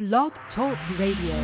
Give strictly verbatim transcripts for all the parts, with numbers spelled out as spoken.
Blog Talk Radio.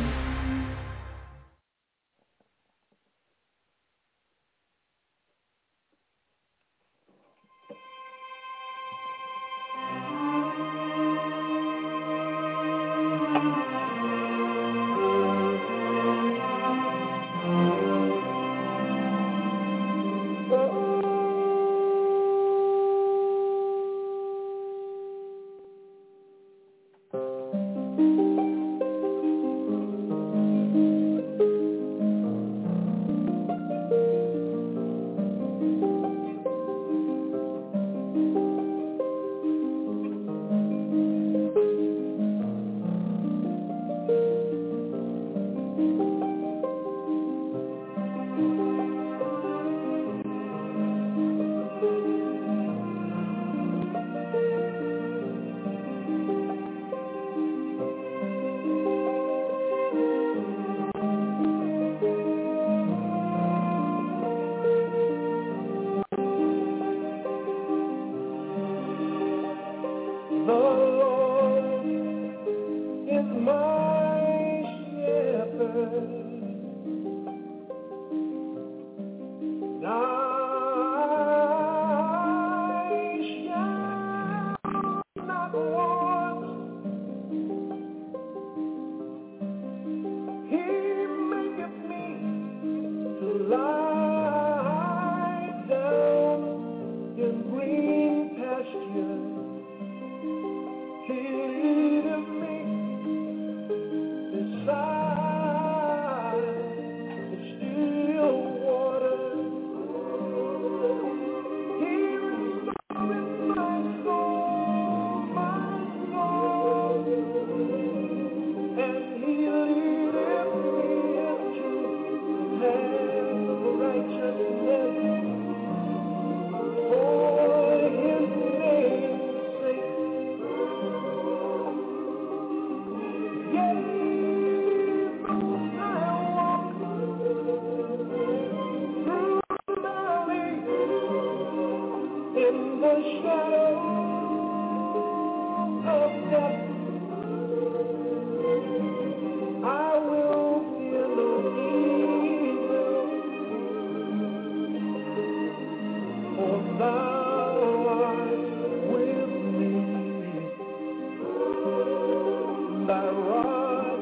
Thy rod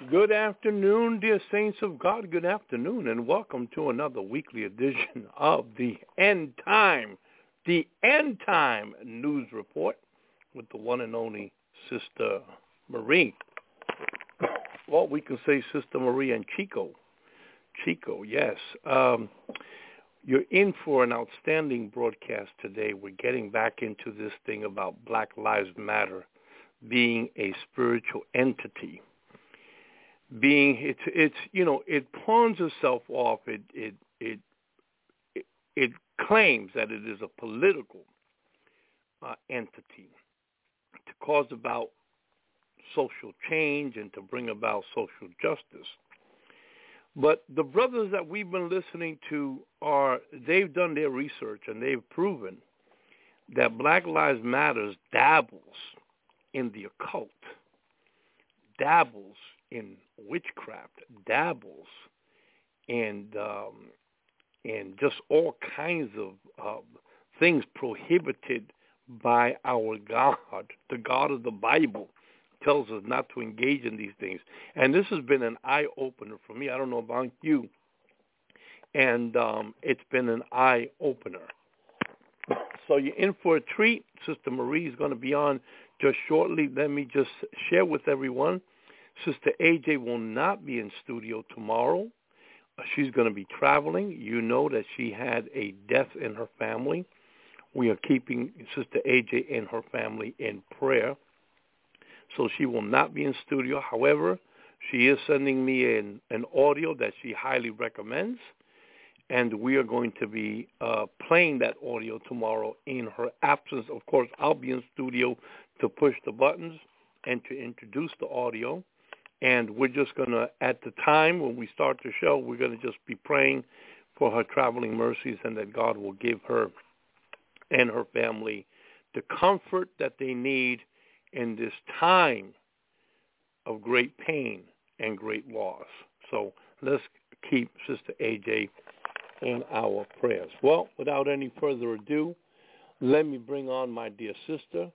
Good afternoon, dear saints of God. Good afternoon, and welcome to another weekly edition of the End Time, the End Time News Report with the one and only Sister Marie. Well, we can say Sister Marie and Chico. Chico, yes. Um, you're in for an outstanding broadcast today. We're getting back into this thing about Black Lives Matter being a spiritual entity. Being it's it's you know it pawns itself off. It it it it, it claims that it is a political uh, entity to cause about social change and to bring about social justice. But the brothers that we've been listening to are they've done their research and they've proven that Black Lives Matter dabbles in the occult, dabbles in witchcraft, dabbles and um, and just all kinds of uh, things prohibited by our God. The God of the Bible tells us not to engage in these things. And this has been an eye-opener for me. I don't know about you. And um, it's been an eye-opener. So you're in for a treat. Sister Marie is going to be on just shortly. Let me just share with everyone. Sister A J will not be in studio tomorrow. Uh, she's going to be traveling. You know that she had a death in her family. We are keeping Sister A J and her family in prayer. So she will not be in studio. However, she is sending me an, an audio that she highly recommends, and we are going to be uh, playing that audio tomorrow in her absence. Of course, I'll be in studio to push the buttons and to introduce the audio. And we're just going to, at the time when we start the show, we're going to just be praying for her traveling mercies and that God will give her and her family the comfort that they need in this time of great pain and great loss. So let's keep Sister A J in our prayers. Well, without any further ado, let me bring on my dear sister.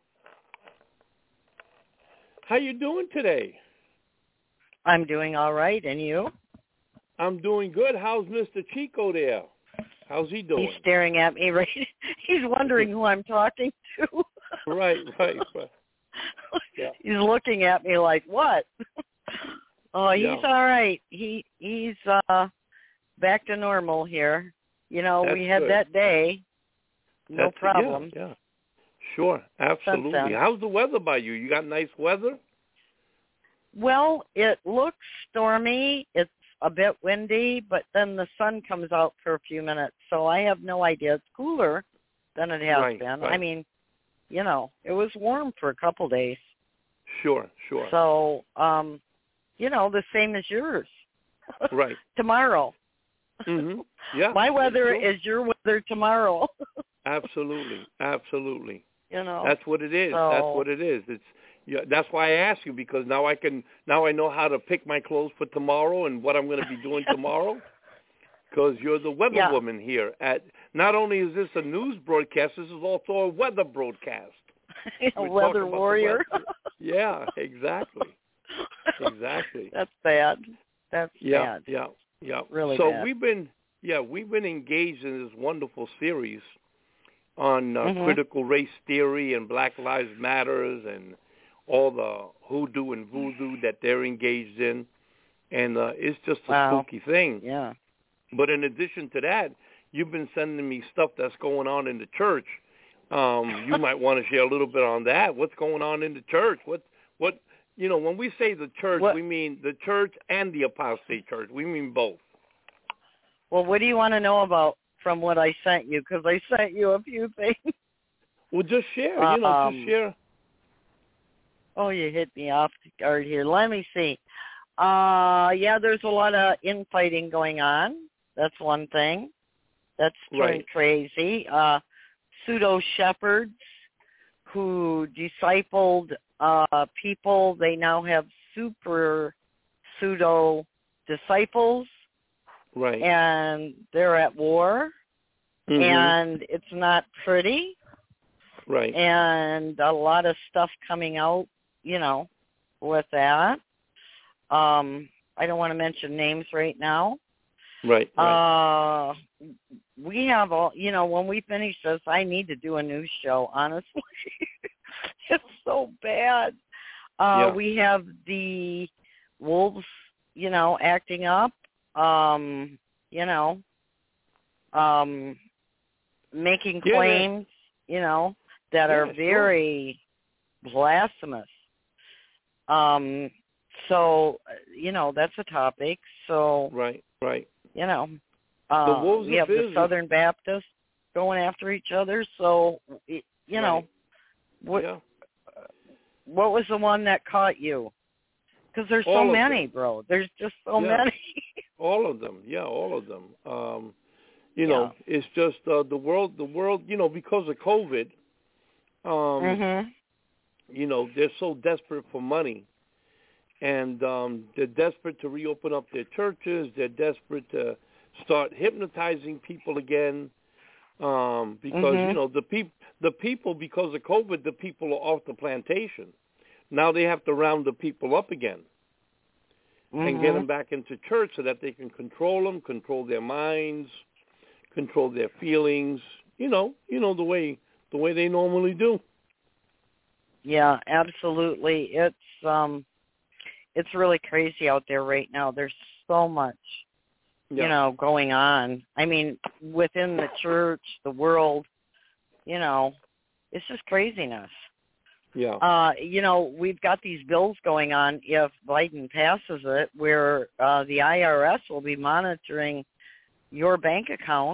How you doing today? I'm doing all right, and you? I'm doing good. How's Mister Chico there? How's he doing? He's staring at me right. He's wondering who I'm talking to. Right, right, right. Yeah. He's looking at me like, what? Oh, he's Yeah. all right. He he's uh back to normal here. You know, That's we had good. that day. No That's, problem. Yeah, yeah. Sure, absolutely. Sunset. How's the weather by you? You got nice weather? Well, it looks stormy. It's a bit windy, but then the sun comes out for a few minutes, so I have no idea. It's cooler than it has Right, been. right. I mean, you know, it was warm for a couple days. Sure, sure. So, um, you know, the same as yours. Right. Tomorrow. Mm-hmm. Yeah. My weather sure. is your weather tomorrow. Absolutely, absolutely. You know. That's what it is. So, That's what it is. It's yeah. That's why I asked you, because now I can now I know how to pick my clothes for tomorrow and what I'm going to be doing tomorrow. Because you're the weather yeah. woman here. At not only is this a news broadcast, this is also a weather broadcast. A weather warrior. Weather. Yeah, exactly. Exactly. That's bad. That's yeah, bad. Yeah, yeah, Really so bad. we've been yeah we've been engaged in this wonderful series on uh, mm-hmm. critical race theory and Black Lives Matters and all the hoodoo and voodoo that they're engaged in, and uh, it's just a wow. spooky thing. Yeah. But in addition to that, you've been sending me stuff that's going on in the church. Um, you might want to share a little bit on that. What's going on in the church? What, what, you know, when we say the church, what? we mean the church and the apostate church. We mean both. Well, what do you want to know about from what I sent you? Because I sent you a few things. Well, just share. You know, um, just share. Oh, you hit me off guard here. Let me see. Uh, yeah, there's a lot of infighting going on. That's one thing. That's turned Right. crazy. Uh, pseudo-shepherds who discipled uh, people, they now have super pseudo-disciples. Right. And they're at war. Mm-hmm. And it's not pretty. Right. And a lot of stuff coming out, you know, with that. Um, I don't want to mention names right now. Right, right. Uh, we have all, you know, when we finish this, I need to do a news show, honestly. It's so bad. Uh, Yeah. We have the wolves, you know, acting up, um, you know, um, making Yeah, claims, you know, that yeah, are sure. very blasphemous. Um, so, you know, that's a topic. So, Right, right. you know, The uh, wolves we of have the business. Southern Baptists going after each other. So, y- you know, Right. what Yeah. what was the one that caught you? Because there's All so of many, them. bro. There's just so Yeah. many. All of them. Yeah, all of them. Um, you Yeah. know, it's just uh, the world. The world. You know, because of COVID. Um, Mhm. you know, they're so desperate for money, and um, they're desperate to reopen up their churches. They're desperate to start hypnotizing people again, um, because you Mhm. know the people, the people, because of COVID, the people are off the plantation. Now they have to round the people up again and get them Mhm. back into church so that they can control them, control their minds, control their feelings. You know, you know the way the way they normally do. Yeah, absolutely. It's um it's really crazy out there right now. There's so much, Yeah. you know, going on. I mean, within the church, the world, you know, it's just craziness. Yeah. Uh, you know, we've got these bills going on if Biden passes it where uh, the I R S will be monitoring your bank account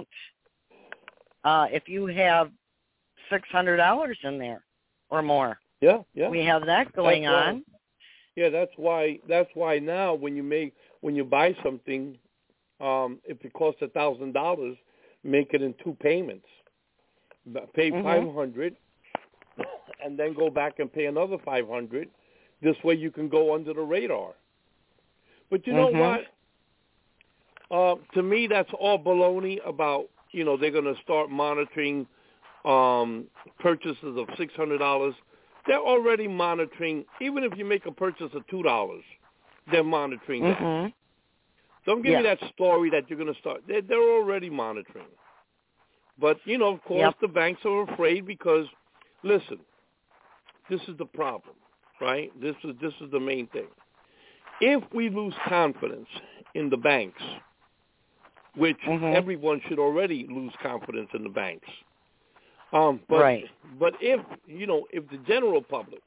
uh, if you have six hundred dollars in there or more. Yeah. Yeah. We have that going That's why, on. yeah, that's why. That's why now, when you make when you buy something, um, if it costs a thousand dollars, make it in two payments. Pay Mhm. five hundred, and then go back and pay another five hundred. This way, you can go under the radar. But you know Mhm. what? Uh, to me, that's all baloney about, you know, they're going to start monitoring um, purchases of six hundred dollars. They're already monitoring, even if you make a purchase of two dollars, they're monitoring that. Mhm. Don't give me Yeah. that story that you're going to start. They're, they're already monitoring. But, you know, of course, Yep. the banks are afraid because, listen, this is the problem, right? This is this is the main thing. If we lose confidence in the banks, which Mhm. everyone should already lose confidence in the banks. Um, but Right. but if you know if the general public,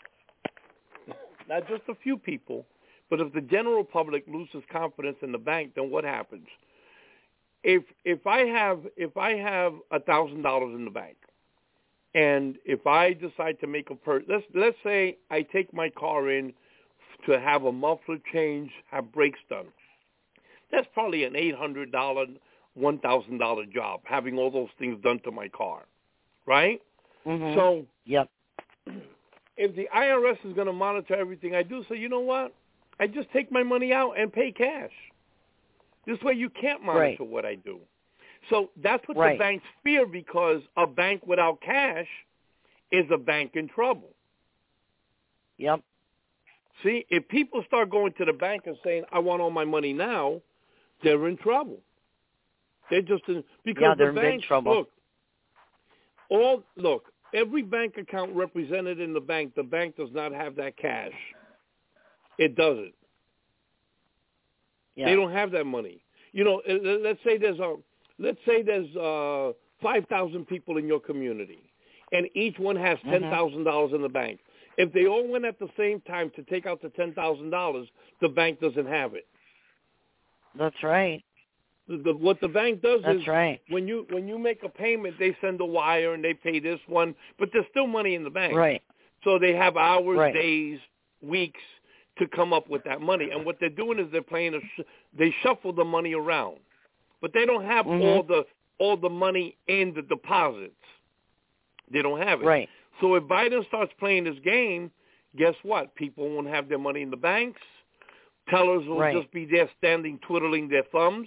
not just a few people, but if the general public loses confidence in the bank, then what happens? If if I have if I have a thousand dollars in the bank, and if I decide to make a purchase, let's let's say I take my car in to have a muffler change, have brakes done. That's probably an eight hundred dollars, one thousand dollars job, having all those things done to my car, right? Mhm. So Yep. if the I R S is going to monitor everything I do, so you know what? I just take my money out and pay cash. This way you can't monitor Right. what I do. So that's what Right. the banks fear, because a bank without cash is a bank in trouble. Yep. See, if people start going to the bank and saying, I want all my money now, they're in trouble. They're just in, because Yeah, they're the in big banks, trouble. look, all, look, every bank account represented in the bank, the bank does not have that cash. It doesn't. Yeah. They don't have that money. You know, let's say there's a, let's say there's uh, five thousand people in your community, and each one has ten thousand dollars in the bank. If they all went at the same time to take out the ten thousand dollars, the bank doesn't have it. That's right. The, the, what the bank does That's is right. when you when you make a payment, they send a wire and they pay this one, but there's still money in the bank. Right. So they have hours, Right. days, weeks to come up with that money. And what they're doing is they're playing a sh- they shuffle the money around, but they don't have Mhm. all the all the money in the deposits. They don't have it. Right. So if Biden starts playing this game, guess what? People won't have their money in the banks. Tellers will Right. just be there standing, twiddling their thumbs,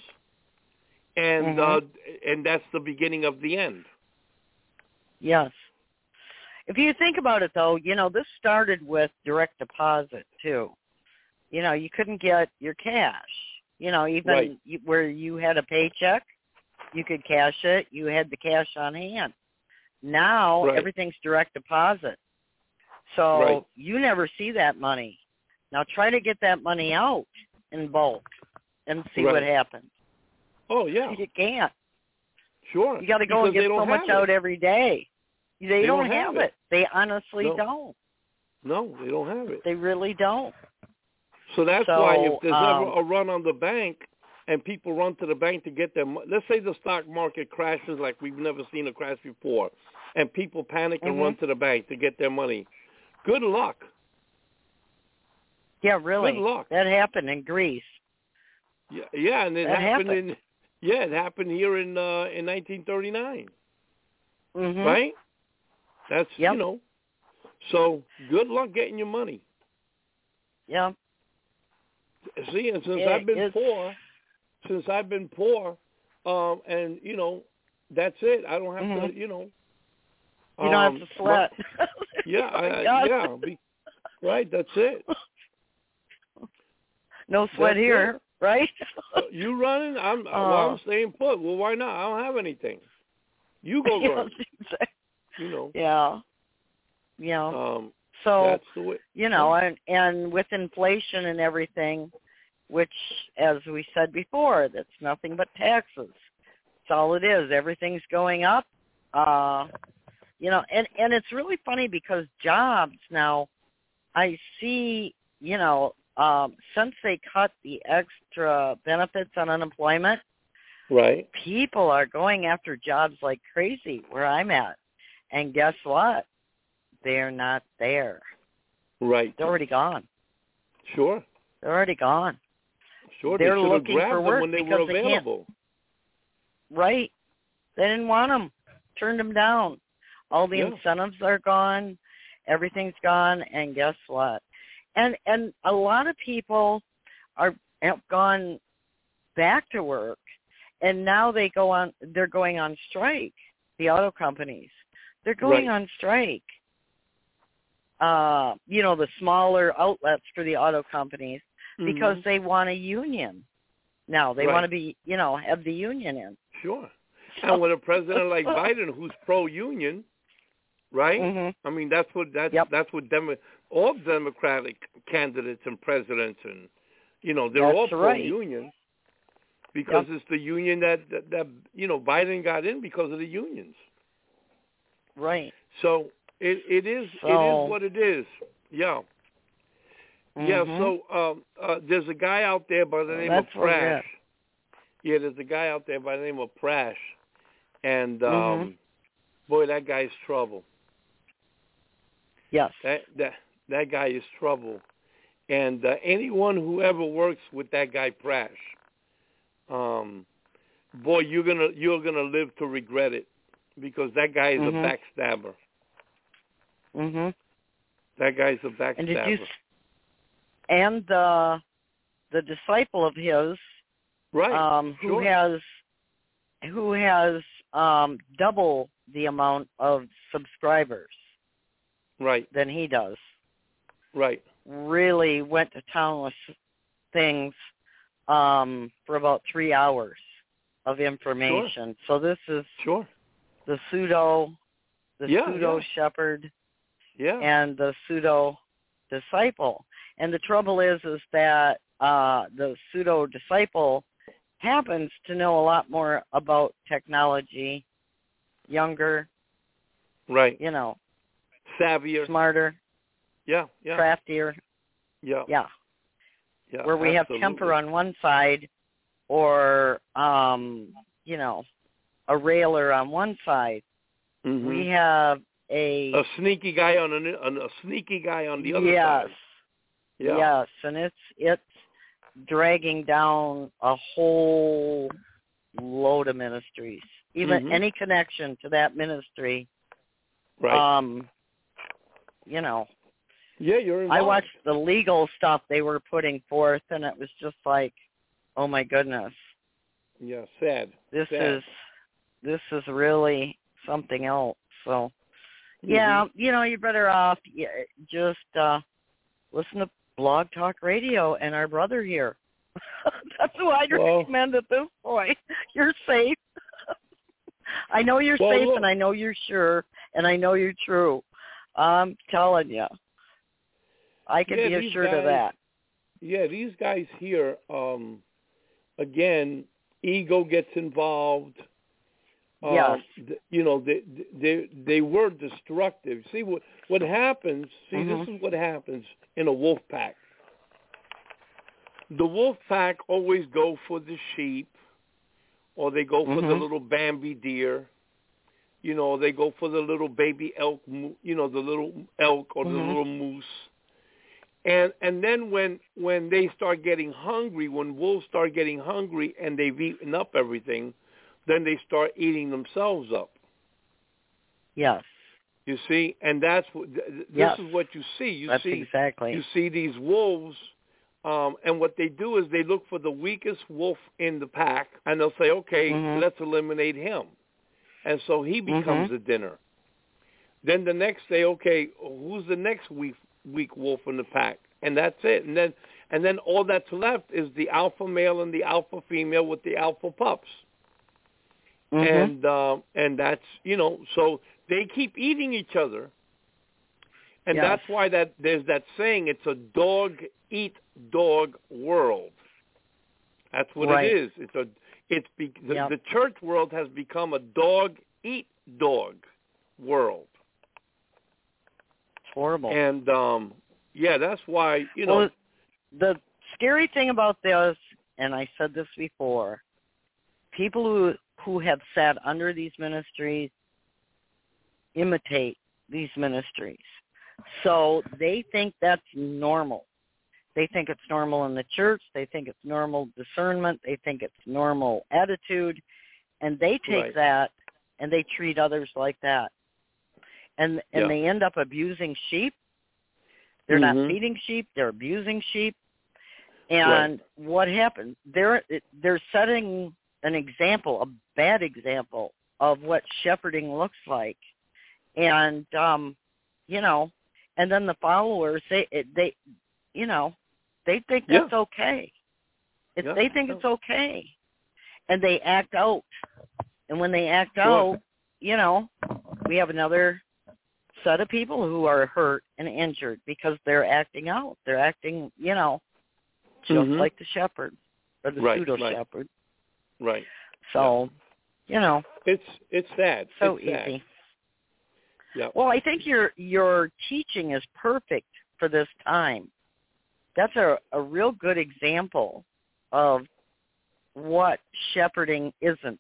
and Mhm. uh, and that's the beginning of the end. Yes. If you think about it, though, you know, this started with direct deposit, too. You know, you couldn't get your cash. You know, even Right. you, where you had a paycheck, you could cash it. You had the cash on hand. Now Right. everything's direct deposit. So Right. you never see that money. Now try to get that money out in bulk and see Right. what happens. Oh, yeah. You can't. Sure. You got to go Because and get they don't so much have out it. every day. They, They don't, don't have have it. it. They honestly No. don't. No, they don't have it. They really don't. So that's So, why if there's um, ever a run on the bank and people run to the bank to get their money, let's say the stock market crashes like we've never seen a crash before, and people panic and Mhm. run to the bank to get their money, good luck. Yeah, really. Good luck. That happened in Greece. Yeah, yeah, and it That happened, happened. in yeah, it happened here in uh, in nineteen thirty-nine, Mhm. right? That's Yep. you know. So good luck getting your money. Yeah. See, and since It- I've been it's- poor, since I've been poor, um, and you know, that's it. I don't have Mhm. to, you know. You don't um, have to sweat. my- yeah, Oh, my I, God. yeah, be, right. That's it. No sweat That's here, right? So you running? I'm. Oh. Well, I'm staying put. Well, why not? I don't have anything. You go Yeah, run. exactly. You know. Yeah. Yeah. Um, So, that's the way. you know, and and with inflation and everything, which, as we said before, that's nothing but taxes. That's all it is. Everything's going up. Uh, you know, and and it's really funny because jobs now, I see, you know, um, since they cut the extra benefits on unemployment, Right. people are going after jobs like crazy where I'm at. And guess what? They're not there. Right. They're already gone. Sure. They're already gone. Sure. They're they should have looking grabbed for them work when they because were they can't- available. Right. They didn't want them. Turned them down. All the Yeah. incentives are gone. Everything's gone. And guess what? And and a lot of people are have gone back to work, and now they go on. They're going on strike. The auto companies. They're going Right. on strike. Uh, you know, the smaller outlets for the auto companies because Mhm. they want a union. Now they Right. want to be, you know, have the union in. Sure. And with a president like Biden who's pro-union, right? Mhm. I mean, that's what that's Yep. that's what Demo- all Democratic candidates and presidents and you know they're That's all right. pro-union because Yep. it's the union that, that that you know Biden got in because of the unions. Right. So it it is it So- is what it is. Yeah. Yeah. Mhm. So um, uh, there's a guy out there by the Well, name that's of what it Prash. is. Yeah, there's a guy out there by the name of Prash, and um, Mhm. boy, that guy's trouble. Yes. That that that guy is trouble, and uh, anyone who ever works with that guy Prash, um, boy, you're gonna you're gonna live to regret it, because that guy is Mhm. a backstabber. Mhm. That guy's a backstabber. And did you? s- And the the disciple of his, right? um, who sure. has who has um, double the amount of subscribers right. than he does, Right. really went to town with things um, for about three hours of information. So this is Sure. the pseudo, the Yeah, pseudo yeah. shepherd Yeah. and the pseudo disciple. And the trouble is, is that uh, the pseudo disciple happens to know a lot more about technology, younger, right. you know, Savvier. smarter, Yeah. Yeah. craftier. Yeah. Yeah. Yeah. Where we absolutely. have temper on one side, or um, you know, a railer on one side. Mhm. We have a a sneaky guy on a, on a sneaky guy on the other yes, side. Yeah. yes, and it's it's dragging down a whole load of ministries. Even Mhm. any connection to that ministry. Right. Um, you know, yeah, you're involved. I watched the legal stuff they were putting forth, and it was just like, oh my goodness, Yeah, sad. this sad. is this is really something else. So, Mhm. yeah, you know, you're better off yeah, just uh, listen to Blog Talk Radio and our brother here. That's who I'd well, recommend at this point. You're safe. I know you're well, safe, look, and I know you're sure, and I know you're true. I'm telling you. I can yeah, be assured guys, of that. Yeah, these guys here, um, again, ego gets involved. Yes. Um, you know, they they they were destructive. See what what happens. See, mm-hmm. this is what happens in a wolf pack. The wolf pack always go for the sheep, or they go for mm-hmm. the little Bambi deer. You know, they go for the little baby elk. You know, the little elk or mm-hmm. the little moose. And and then when when they start getting hungry, when wolves start getting hungry and they've eaten up everything, then they start eating themselves up. Yes. You see, and that's what this yes. is what you see. You that's see exactly. You see these wolves, um, and what they do is they look for the weakest wolf in the pack, and they'll say, "Okay, mm-hmm. let's eliminate him," and so he becomes mm-hmm. the dinner. Then the next day, okay, who's the next weak weak wolf in the pack? And that's it. And then and then all that's left is the alpha male and the alpha female with the alpha pups. Mm-hmm. And uh, and that's, you know, so they keep eating each other. And yes. that's why that there's that saying, it's a dog eat dog world. That's what right. it is. It's a it's be, the, yep. the church world has become a dog eat dog world. It's horrible. And um yeah, that's why, you know. Well, the scary thing about this, and I said this before, people who who have sat under these ministries imitate these ministries. So they think that's normal. They think it's normal in the church. They think it's normal discernment. They think it's normal attitude. And they take right. that and they treat others like that. And and yeah. they end up abusing sheep. They're mm-hmm. not feeding sheep. They're abusing sheep. And right. what happens? They're they're setting an example, a bad example of what shepherding looks like. And um, you know, and then the followers, they they, you know, they think that's yeah. okay. If yeah. they think yeah. it's okay, and they act out. And when they act sure. out, you know, we have another set of people who are hurt and injured because they're acting out. They're acting, you know, just mm-hmm. like the shepherd or the right, pseudo right. shepherd. Right. So, yeah. you know, it's it's sad. So it's easy. Sad. Yeah. Well, I think your your teaching is perfect for this time. That's a, a real good example of what shepherding isn't.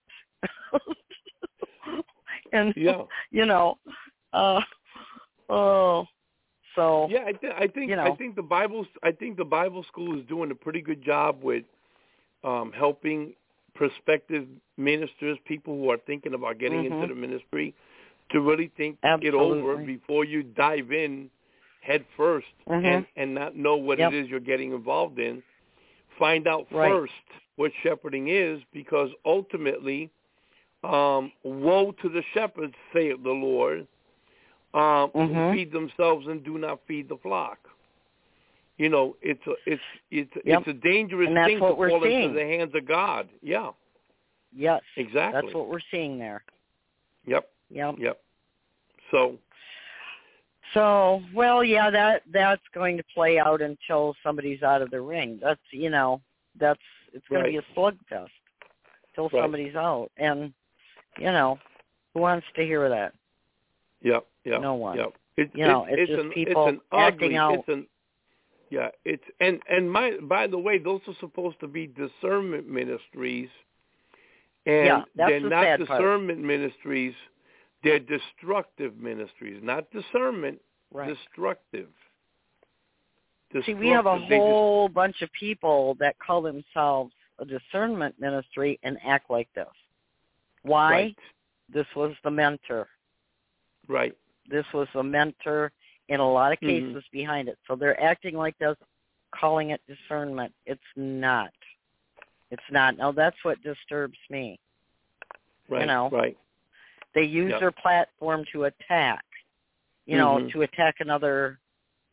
and yeah. you know, uh, oh, so yeah. I, th- I think you know. I think the Bible I think the Bible school is doing a pretty good job with um, helping prospective ministers, people who are thinking about getting mm-hmm. into the ministry, to really think Absolutely. it over before you dive in head first mm-hmm. and, and not know what yep. it is you're getting involved in. Find out right. first what shepherding is, because ultimately, um, woe to the shepherds, saith the Lord, um, mm-hmm. who feed themselves and do not feed the flock. You know, it's a it's it's yep. it's a dangerous and that's thing what to we're fall seeing. into the hands of God. Yeah. Yes. Exactly. That's what we're seeing there. Yep. Yep. Yep. So. So, well, yeah, that that's going to play out until somebody's out of the ring. That's, you know, that's it's going right. to be a slugfest until right. somebody's out. And, you know, who wants to hear that? Yep. Yep. No one. Yep. It, you know, it's, it's, it's just an, people it's an acting ugly, out. It's an, yeah, it's and and my by the way, those are supposed to be discernment ministries, and yeah, that's they're the not sad discernment part. ministries. They're destructive ministries, not discernment. Right. Destructive. destructive. See, we have a They whole just, bunch of people that call themselves a discernment ministry and act like this. Why? Right. This was the mentor. Right. This was the mentor in a lot of cases mm-hmm. behind it. So they're acting like this, calling it discernment. It's not. It's not. Now, that's what disturbs me. Right. You know, right. They use yep. their platform to attack, you know, mm-hmm. to attack another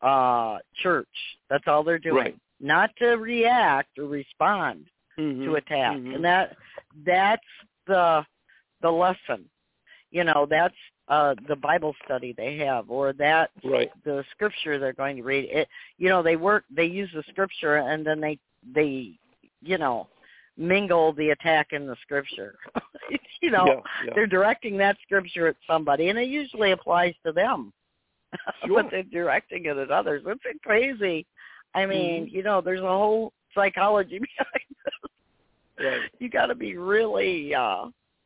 uh, church. That's all they're doing. Right. Not to react or respond mm-hmm. to attack. Mm-hmm. And that that's the the lesson. You know, that's uh, the Bible study they have, or that's right. the scripture they're going to read. It, you know, they work. They use the scripture, and then they they you know mingle the attack in the scripture. you know, yeah, yeah. they're directing that scripture at somebody, and it usually applies to them. Sure. But they're directing it at others. It's crazy. I mean, mm-hmm. you know, there's a whole psychology behind this. Right. You got to be really uh,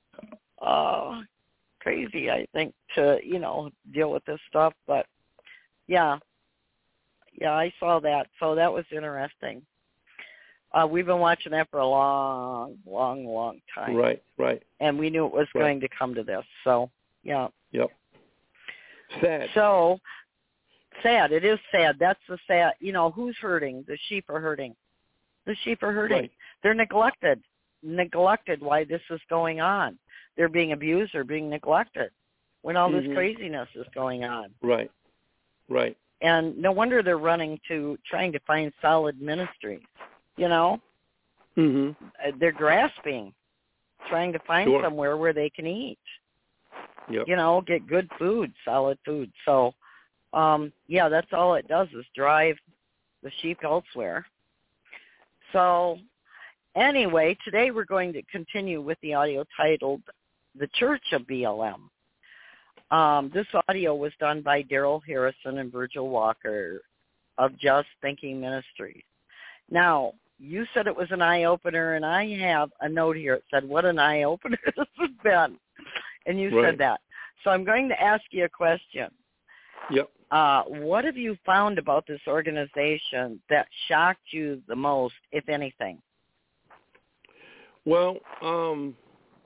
uh, crazy, I think, to, you know, deal with this stuff. But, yeah. Yeah, I saw that. So that was interesting. Uh, we've been watching that for a long, long, long time. Right, right. And we knew it was right. going to come to this. So, yeah. Yep. Sad. So, sad. It is sad. That's the sad. You know, who's hurting? The sheep are hurting. The sheep are hurting. Right. They're neglected. Neglected why this is going on. They're being abused or being neglected when all mm-hmm. this craziness is going on. Right. Right. And no wonder they're running to trying to find solid ministries. You know? Mm-hmm. They're grasping, trying to find sure. somewhere where they can eat. Yep. You know, get good food, solid food. So, um, yeah, that's all it does is drive the sheep elsewhere. So, anyway, today we're going to continue with the audio titled The Church of B L M. Um, this audio was done by Daryl Harrison and Virgil Walker of Just Thinking Ministries. Now, you said it was an eye-opener, and I have a note here. It said, what an eye-opener this has been. And you right. said that. So I'm going to ask you a question. Yep. Uh, what have you found about this organization that shocked you the most, if anything? Well, um,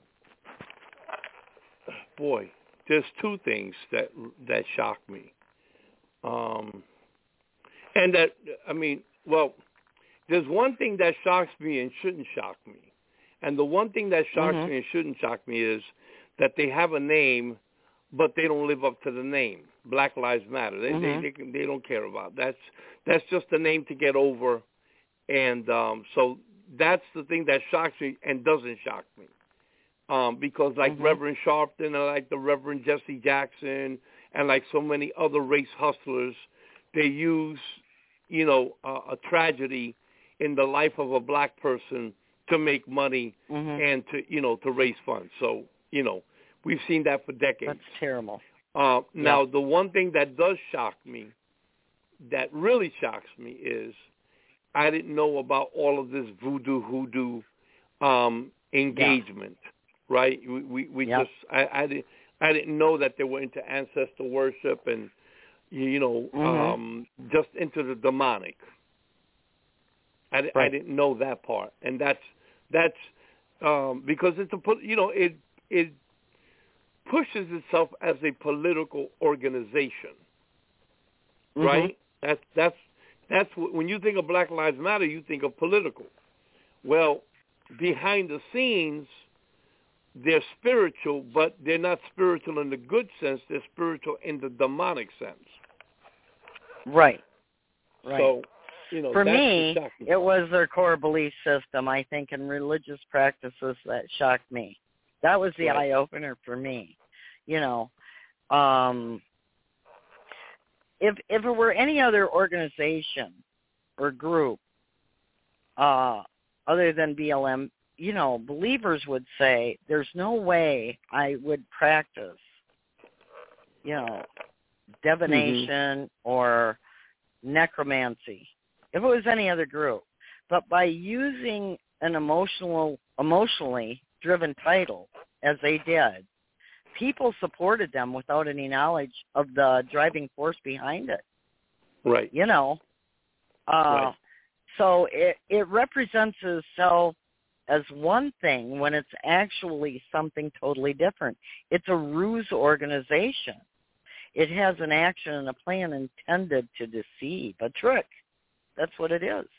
boy, there's two things that that shocked me. Um, and that, I mean, well, there's one thing that shocks me and shouldn't shock me. And the one thing that shocks mm-hmm. me and shouldn't shock me is that they have a name, but they don't live up to the name. Black Lives Matter. They mm-hmm. they, they, can, they don't care about that's that's just a name to get over, and um, so that's the thing that shocks me and doesn't shock me, um, because like mm-hmm. Reverend Sharpton and like the Reverend Jesse Jackson and like so many other race hustlers, they use you know uh, a tragedy in the life of a black person to make money mm-hmm. and to you know to raise funds. So you know. We've seen that for decades. That's terrible. Uh, now, yeah. the one thing that does shock me, that really shocks me, is I didn't know about all of this voodoo hoodoo um, engagement. Yeah. Right? We we, we yeah. just I, I didn't I didn't know that they were into ancestor worship and you know mm-hmm. um, just into the demonic. I, right. I didn't know that part, and that's that's um, because it's a you know it. It pushes itself as a political organization, mm-hmm. right? That's that's that's what, when you think of Black Lives Matter, you think of political. Well, behind the scenes, they're spiritual, but they're not spiritual in the good sense. They're spiritual in the demonic sense. Right. Right. So, you know, for that's me, the shocking it was their core belief system, I think, and religious practices that shocked me. That was the right. eye-opener for me. You know, um, if if it were any other organization or group uh, other than B L M, you know, believers would say, there's no way I would practice, you know, divination mm-hmm. or necromancy if it was any other group. But by using an emotional, emotionally driven title, as they did, people supported them without any knowledge of the driving force behind it. Right. You know. Uh, right. So it, it represents itself as one thing when it's actually something totally different. It's a ruse organization. It has an action and a plan intended to deceive, a trick. That's what it is.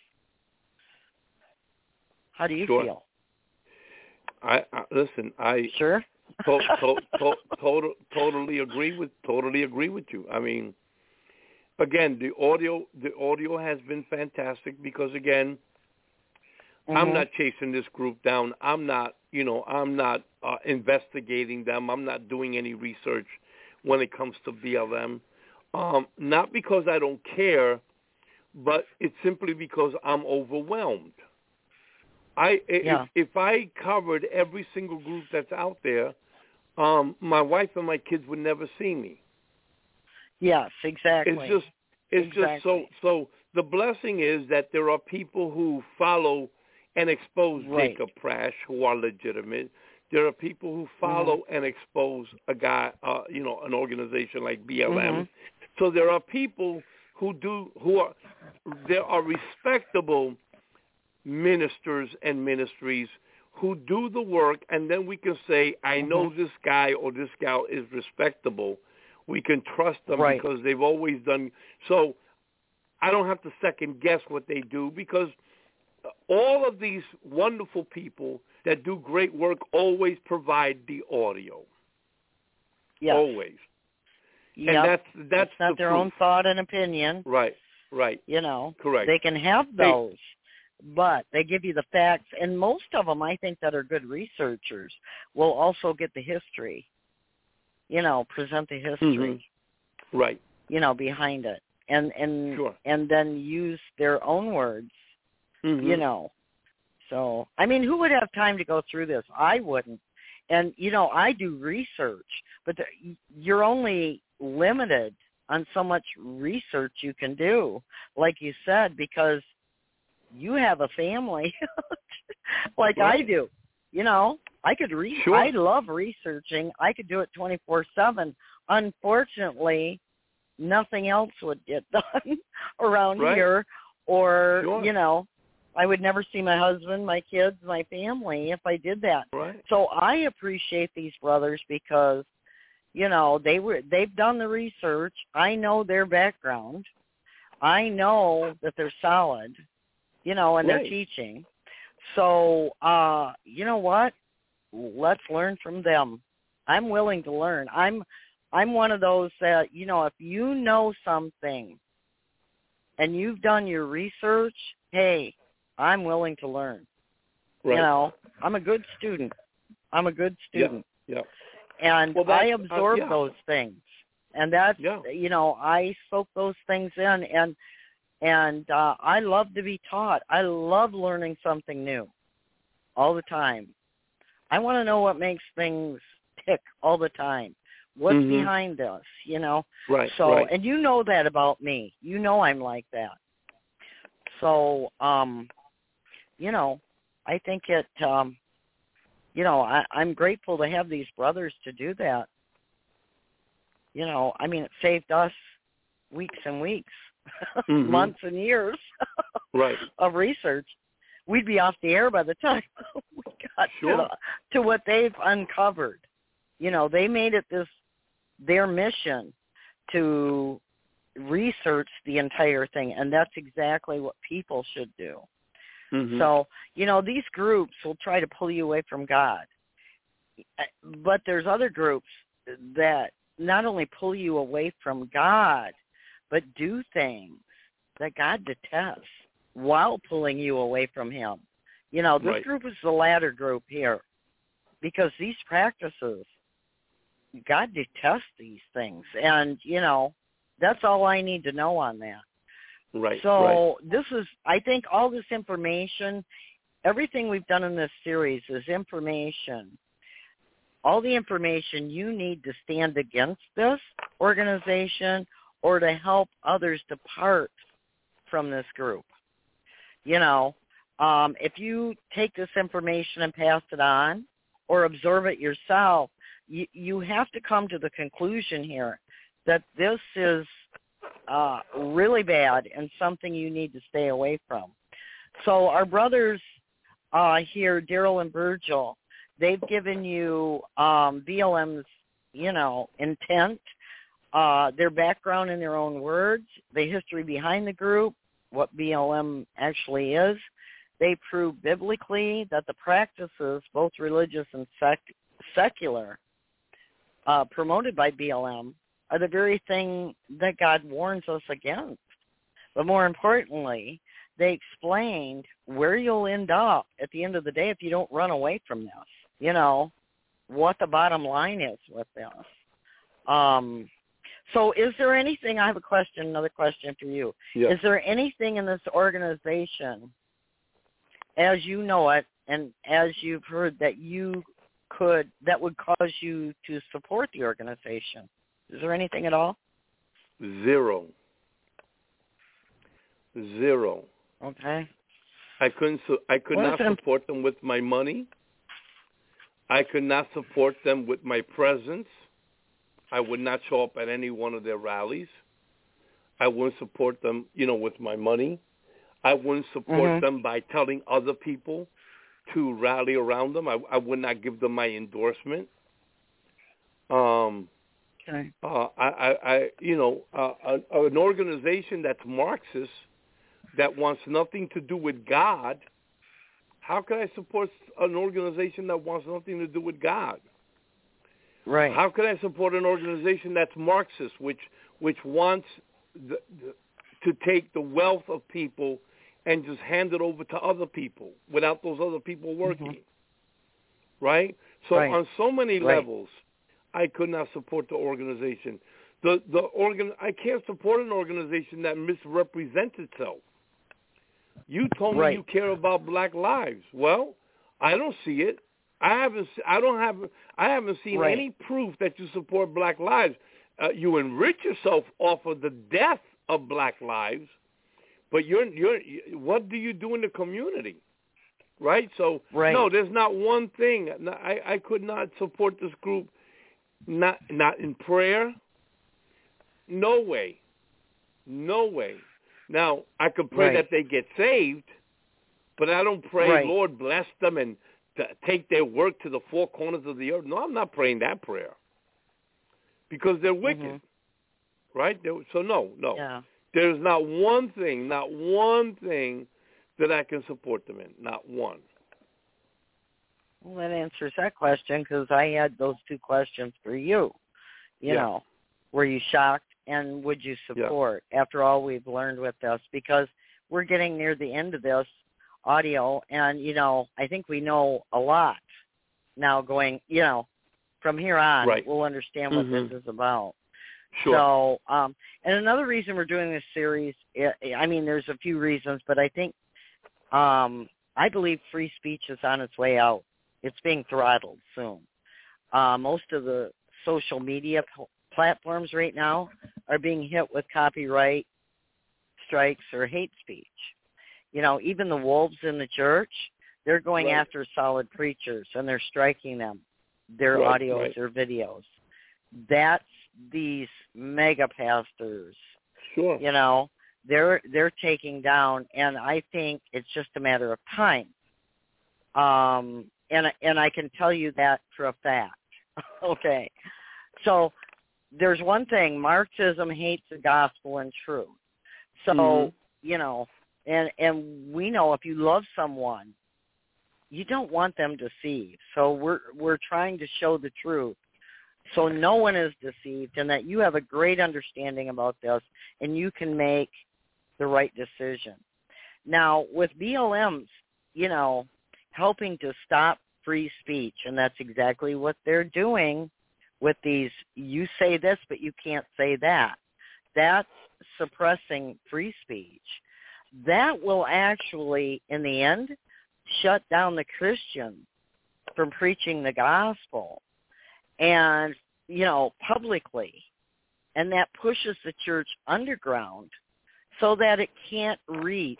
How do you sure. feel? I, I listen. I sure. to, to, to, to, totally agree with totally agree with you. I mean, again, the audio the audio has been fantastic because again, mm-hmm. I'm not chasing this group down. I'm not, you know, I'm not uh, investigating them. I'm not doing any research when it comes to B L M. Um, not because I don't care, but it's simply because I'm overwhelmed. I yeah. if, if I covered every single group that's out there, um, my wife and my kids would never see me. Yes, exactly. It's just it's exactly. just so so. The blessing is that there are people who follow and expose right. Jacob Prasch who are legitimate. There are people who follow mm-hmm. and expose a guy, uh, you know, an organization like B L M. Mm-hmm. So there are people who do who are there are respectable ministers and ministries who do the work, and then we can say, I mm-hmm. know this guy or this gal is respectable. We can trust them right. because they've always done. So I don't have to second guess what they do because all of these wonderful people that do great work always provide the audio. Yes. Always. Yep. And that's that's it's not the their proof. own thought and opinion. Right, right. You know, correct. They can have those, they, but they give you the facts. And most of them, I think, that are good researchers will also get the history. You know, present the history. Mm-hmm. Right. You know, behind it, and and sure. and then use their own words. Mm-hmm. You know, so I mean, who would have time to go through this? I wouldn't. And you know, I do research, but the, you're only limited on so much research you can do, like you said, because you have a family like right. I do. You know, I could read. Sure. I love researching. I could do it twenty-four seven. Unfortunately, nothing else would get done around right. here, or sure. you know, I would never see my husband, my kids, my family if I did that. Right. So I appreciate these brothers because, you know, they were they've done the research. I know their background. I know that they're solid, you know, and right. they're teaching. So, uh, you know what? Let's learn from them. I'm willing to learn. I'm I'm one of those that, you know, if you know something and you've done your research, hey, I'm willing to learn. Right. You know, I'm a good student. I'm a good student. Yeah. yeah. And well, I absorb uh, yeah. those things. And that's, yeah. you know, I soak those things in. And and uh, I love to be taught. I love learning something new all the time. I want to know what makes things tick all the time. What's mm-hmm. behind this, you know? Right. So, right. and you know that about me. You know I'm like that. So, um, you know, I think it, um, you know, I, I'm grateful to have these brothers to do that. You know, I mean, it saved us weeks and weeks, mm-hmm. months and years right. of research. We'd be off the air by the time we got sure. to, the, to what they've uncovered. You know, they made it this their mission to research the entire thing, and that's exactly what people should do. Mm-hmm. So, you know, these groups will try to pull you away from God, but there's other groups that not only pull you away from God, but do things that God detests while pulling you away from him. You know, this right. group is the latter group here because these practices, God detests these things. And, you know, that's all I need to know on that. Right. So right. this is, I think all this information, everything we've done in this series is information. All the information you need to stand against this organization or to help others depart from this group. You know, um, if you take this information and pass it on or observe it yourself, you, you have to come to the conclusion here that this is uh, really bad and something you need to stay away from. So our brothers uh, here, Daryl and Virgil, they've given you um, B L M's, you know, intent, uh, their background in their own words, the history behind the group, what B L M actually is. They prove biblically that the practices, both religious and sec- secular, uh, promoted by B L M are the very thing that God warns us against. But more importantly, they explained where you'll end up at the end of the day if you don't run away from this, you know, what the bottom line is with this. Um, so is there anything, I have a question, another question for you. Yeah. Is there anything in this organization, as you know it, and as you've heard, that you could, that would cause you to support the organization? Is there anything at all? Zero. Zero. Okay. I couldn't. Su- I could Well, not listen. support them with my money. I could not support them with my presence. I would not show up at any one of their rallies. I wouldn't support them, you know, with my money. I wouldn't support Mhm. them by telling other people to rally around them. I, I would not give them my endorsement. Um, Okay. uh, I, I, I, you know, uh, an, an organization that's Marxist, that wants nothing to do with God. How can I support an organization that wants nothing to do with God? Right. How can I support an organization that's Marxist, which which wants the, the, to take the wealth of people and just hand it over to other people without those other people working? Mm-hmm. Right? So right. on so many right. levels, I could not support the organization. The the organ I can't support an organization that misrepresents itself. You told me right. you care about Black lives. Well, I don't see it. I haven't. I don't have. I haven't seen right. any proof that you support Black lives. Uh, you enrich yourself off of the death of Black lives, but you're. You're. What do you do in the community? Right. So right. no, there's not one thing. I, I could not support this group. Not. Not in prayer. No way. No way. Now, I could pray right. that they get saved, but I don't pray, right. Lord, bless them and to take their work to the four corners of the earth. No, I'm not praying that prayer because they're wicked, mm-hmm. right? They're, so, no, no. Yeah. There's not one thing, not one thing that I can support them in, not one. Well, that answers that question because I had those two questions for you. You yeah. know, were you shocked? And would you support yeah. after all we've learned with this? Because we're getting near the end of this audio, and, you know, I think we know a lot now going, you know, from here on, right. we'll understand what mm-hmm. this is about. Sure. So, um, and another reason we're doing this series, I mean, there's a few reasons, but I think, um, I believe free speech is on its way out. It's being throttled soon. Uh, most of the social media platforms right now are being hit with copyright strikes or hate speech. You know, even the wolves in the church, they're going right. after solid preachers and they're striking them, their right, audios right. or videos. That's these mega pastors. Sure. You know, they're they're taking down, and I think it's just a matter of time. Um, and and I can tell you that for a fact. Okay, so. There's one thing, Marxism hates the gospel and truth. So, mm-hmm. you know, and and we know if you love someone, you don't want them deceived. So we're we're trying to show the truth so no one is deceived and that you have a great understanding about this and you can make the right decision. Now, with B L Ms, you know, helping to stop free speech, and that's exactly what they're doing with these, you say this, but you can't say that. That's suppressing free speech. That will actually, in the end, shut down the Christians from preaching the gospel and, you know, publicly. And that pushes the church underground so that it can't reach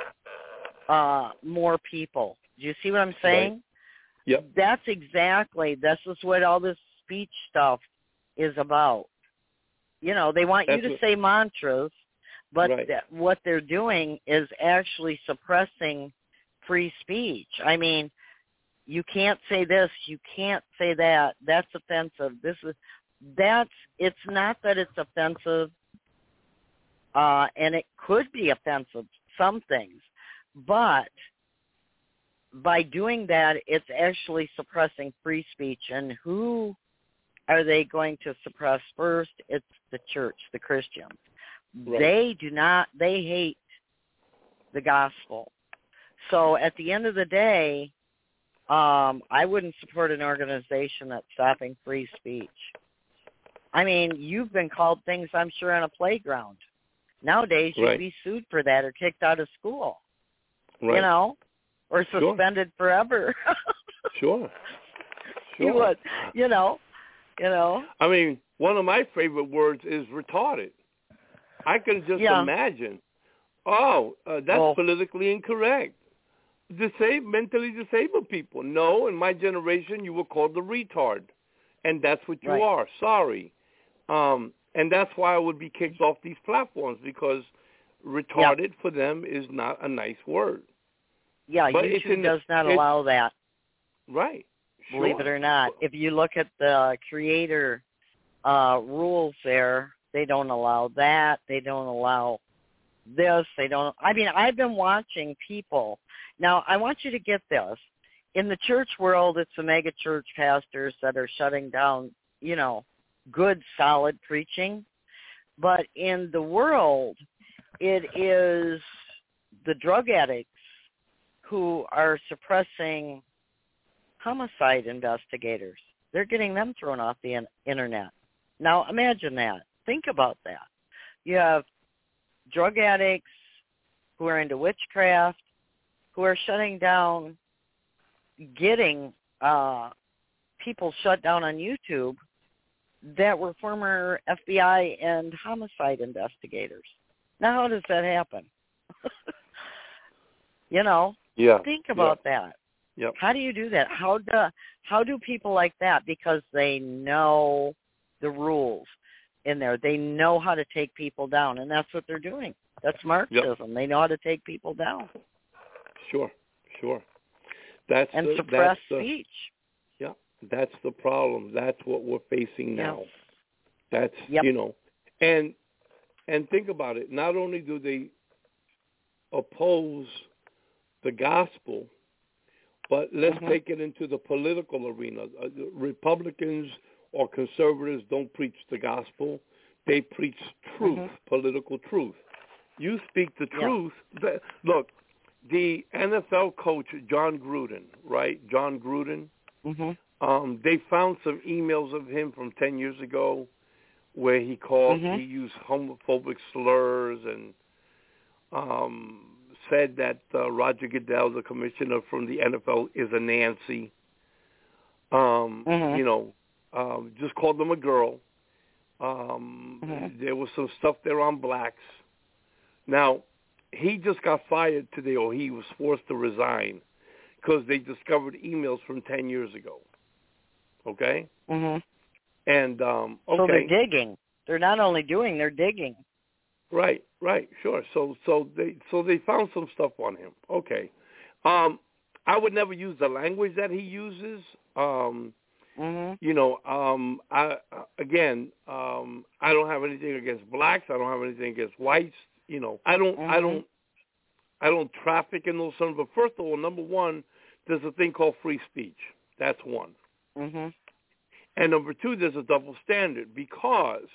uh, more people. Do you see what I'm saying? Right. Yep. That's exactly, this is what all this speech stuff is about. You know, they want That's you to what, say mantras, but right. th- what they're doing is actually suppressing free speech. I mean, you can't say this, you can't say that, that's offensive. This is, that's, it's not that it's offensive, uh, and it could be offensive, some things, but by doing that, it's actually suppressing free speech. And who are they going to suppress first? It's the church, the Christians. Right. They do not, they hate the gospel. So at the end of the day, um, I wouldn't support an organization that's stopping free speech. I mean, you've been called things, I'm sure, on a playground. Nowadays, you'd Right. be sued for that or kicked out of school, Right. you know, or Sure. suspended forever. Sure. You Sure. would, you know, you know. I mean, one of my favorite words is retarded. I can just Yeah. imagine, oh, uh, that's Well, politically incorrect. Disab- mentally disabled people. No, in my generation, you were called a retard, and that's what you Right. are. Sorry. Um, and that's why I would be kicked off these platforms, because retarded for them is not a nice word. yeah, But it's YouTube in the- does not it's- allow that. Right. Believe Sure. it or not. If you look at the creator uh, rules there, they don't allow that. They don't allow this. They don't. I mean, I've been watching people. Now, I want you to get this. In the church world, it's the mega church pastors that are shutting down, you know, good, solid preaching. But in the world, it is the drug addicts who are suppressing homicide investigators. They're getting them thrown off the in- internet. Now, imagine that. Think about that. You have drug addicts who are into witchcraft, who are shutting down, getting uh, people shut down on YouTube that were former F B I and homicide investigators. Now, how does that happen? You know, Yeah. think about yeah. that. Yep. How do you do that? How do how do people like that, because they know the rules in there, they know how to take people down, and that's what they're doing. That's Marxism. Yep. They know how to take people down. Sure, sure. That's and the, suppress that's speech. The, yeah, that's the problem. That's what we're facing now. Yep. That's yep. you know, and and think about it. Not only do they oppose the gospel, but let's mm-hmm. take it into the political arena. Uh, Republicans or conservatives don't preach the gospel. They preach truth, mm-hmm. political truth. You speak the yeah. truth. The, look, the N F L coach, John Gruden, right? John Gruden, mm-hmm. um, they found some emails of him from ten years ago where he called, mm-hmm. he used homophobic slurs and um, said that uh, Roger Goodell, the commissioner from the N F L, is a Nancy. Um, mm-hmm. You know, um, just called them a girl. Um, mm-hmm. There was some stuff there on blacks. Now, he just got fired today, or he was forced to resign because they discovered emails from ten years ago. Okay? Mm-hmm. And, um, okay. So they're digging. They're not only doing, they're digging. Right, right, sure. So so they so they found some stuff on him. Okay. Um, I would never use the language that he uses. Um, mm-hmm. You know, um, I, again, um, I don't have anything against blacks. I don't have anything against whites. You know, I don't, mm-hmm. I don't, I don't traffic in those terms. But first of all, number one, there's a thing called free speech. That's one. Mm-hmm. And number two, there's a double standard because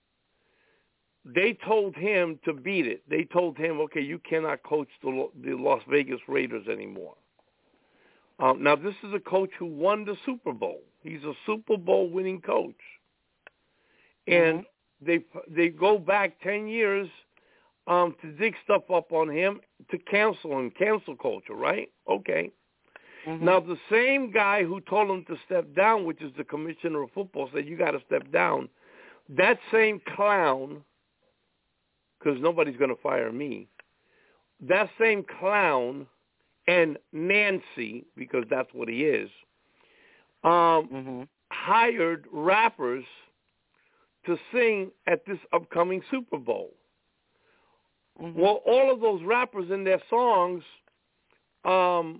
they told him to beat it. They told him, okay, you cannot coach the, the Las Vegas Raiders anymore. Um, now, this is a coach who won the Super Bowl. He's a Super Bowl winning coach. And mm-hmm. they they go back ten years um, to dig stuff up on him, to cancel him, cancel culture, right? Okay. Mm-hmm. Now, the same guy who told him to step down, which is the commissioner of football, said, you got to step down. That same clown, because nobody's going to fire me, that same clown and Nancy, because that's what he is, um, mm-hmm. hired rappers to sing at this upcoming Super Bowl. Mm-hmm. Well, all of those rappers in their songs um,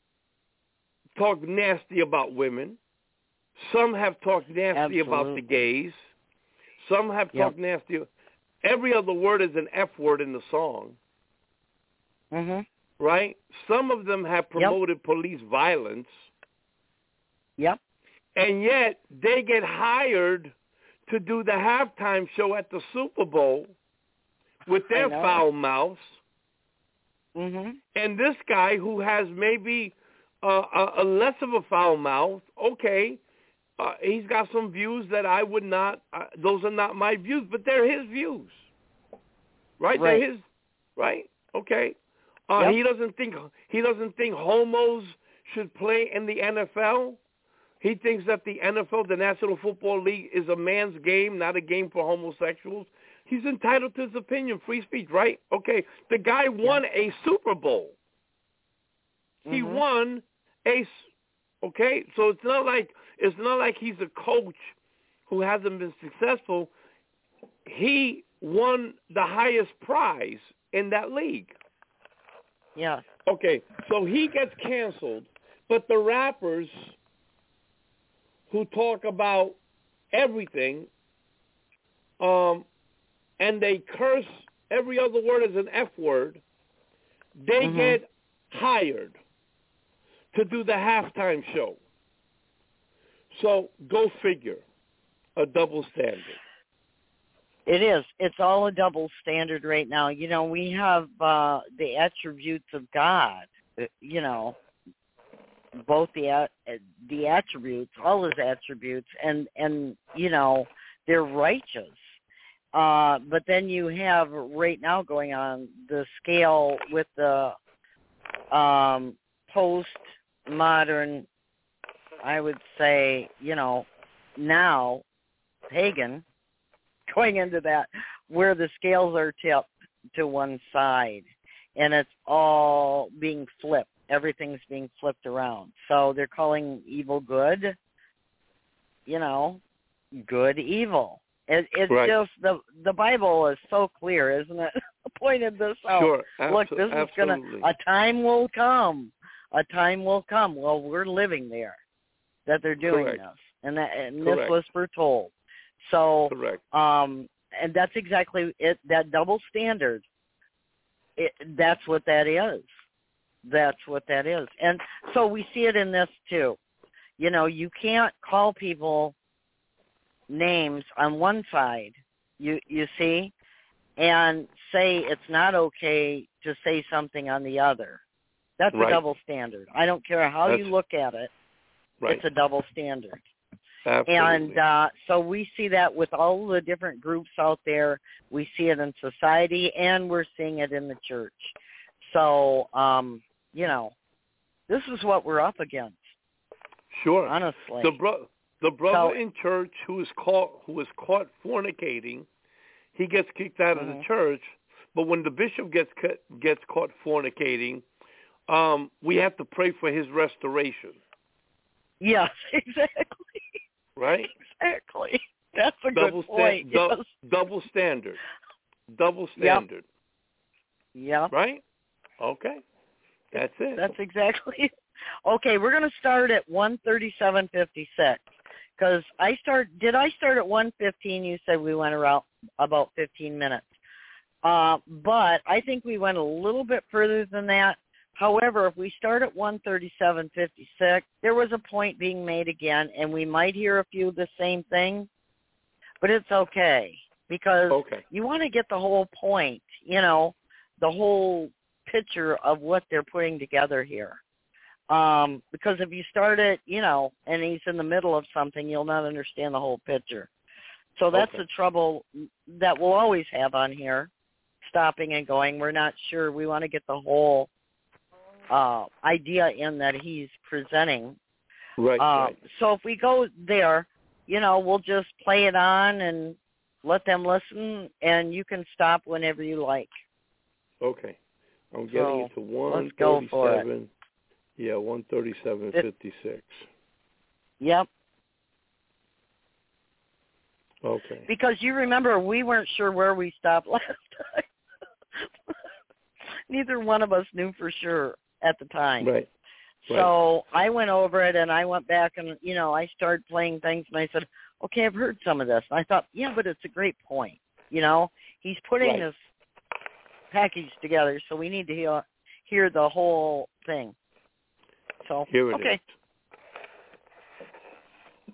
talk nasty about women. Some have talked nasty Absolutely. about the gays. Some have yep. talked nasty. Every other word is an F word in the song. Mm-hmm. Right? Some of them have promoted yep. police violence. Yep. and yet they get hired to do the halftime show at the Super Bowl with their foul mouths. Mm-hmm. And this guy who has maybe uh, a, a less of a foul mouth, okay, uh, he's got some views that I would not, uh, those are not my views, but they're his views. Right? Right. They're his, right? Okay. Uh, yep. He doesn't think he doesn't think homos should play in the N F L. He thinks that the N F L, the National Football League, is a man's game, not a game for homosexuals. He's entitled to his opinion, free speech, right? Okay, the guy won yeah. a Super Bowl. He mm-hmm. won a, okay, so it's not like it's not like he's a coach who hasn't been successful. He won the highest prize in that league. Yeah. Okay, so he gets canceled, but the rappers who talk about everything, um, and they curse every other word as an F word, they mm-hmm. get hired to do the halftime show. So go figure, a double standard. It is. It's all a double standard right now. You know, we have uh, the attributes of God, you know, both the the attributes, all his attributes, and, and you know, they're righteous. Uh, but then you have right now going on the scale with the um, post-modern, I would say, you know, now, pagan, going into that, where the scales are tipped to one side, and it's all being flipped. Everything's being flipped around. So they're calling evil good, you know, good evil. It, it's right. just, the the Bible is so clear, isn't it? Pointed this out. Sure, abso- Look, this absolutely. is going to, a time will come. A time will come. Well, we're living there, that they're doing Correct. this. And, that, and Correct. this was foretold. So, Correct. um, and that's exactly it, that double standard. It, that's what that is. That's what that is. And so we see it in this too. You know, you can't call people names on one side, you you see, and say it's not okay to say something on the other. That's right. a double standard. I don't care how That's, you look at it. Right. It's a double standard. Absolutely. And uh, so we see that with all the different groups out there. We see it in society, and we're seeing it in the church. So, um, you know, this is what we're up against. Sure. Honestly. The, bro- the brother so, in church who is caught who was caught fornicating, he gets kicked out mm-hmm. of the church. But when the bishop gets cut, gets caught fornicating, um, we have to pray for his restoration. Yes, exactly. Right? Exactly. That's a double good point. Sta- yes. du- double standard. Double standard. Yep. Yep. Right? Okay. That's it. That's exactly it. Okay, we're going to start at one thirty-seven fifty-six. Because I start, did I start at one fifteen? You said we went around about fifteen minutes. Uh, but I think we went a little bit further than that. However, if we start at one thirty-seven fifty-six, there was a point being made again, and we might hear a few of the same thing, but it's okay because okay. you want to get the whole point, you know, the whole picture of what they're putting together here. Um, because if you start it, you know, and he's in the middle of something, you'll not understand the whole picture. So that's okay. the trouble that we'll always have on here, stopping and going. We're not sure. We want to get the whole uh, idea in that he's presenting. Right, uh, right. So if we go there, you know, we'll just play it on and let them listen, and you can stop whenever you like. Okay. I'm getting so it to one thirty-seven. Yeah, one thirty-seven fifty-six. Yep. Okay. Because you remember, we weren't sure where we stopped last time. Neither one of us knew for sure at the time. Right. So right. I went over it, and I went back, and, you know, I started playing things, and I said, okay, I've heard some of this. And I thought, yeah, but it's a great point. You know, he's putting right. this package together, so we need to hear, hear the whole thing. So, Here it okay. is.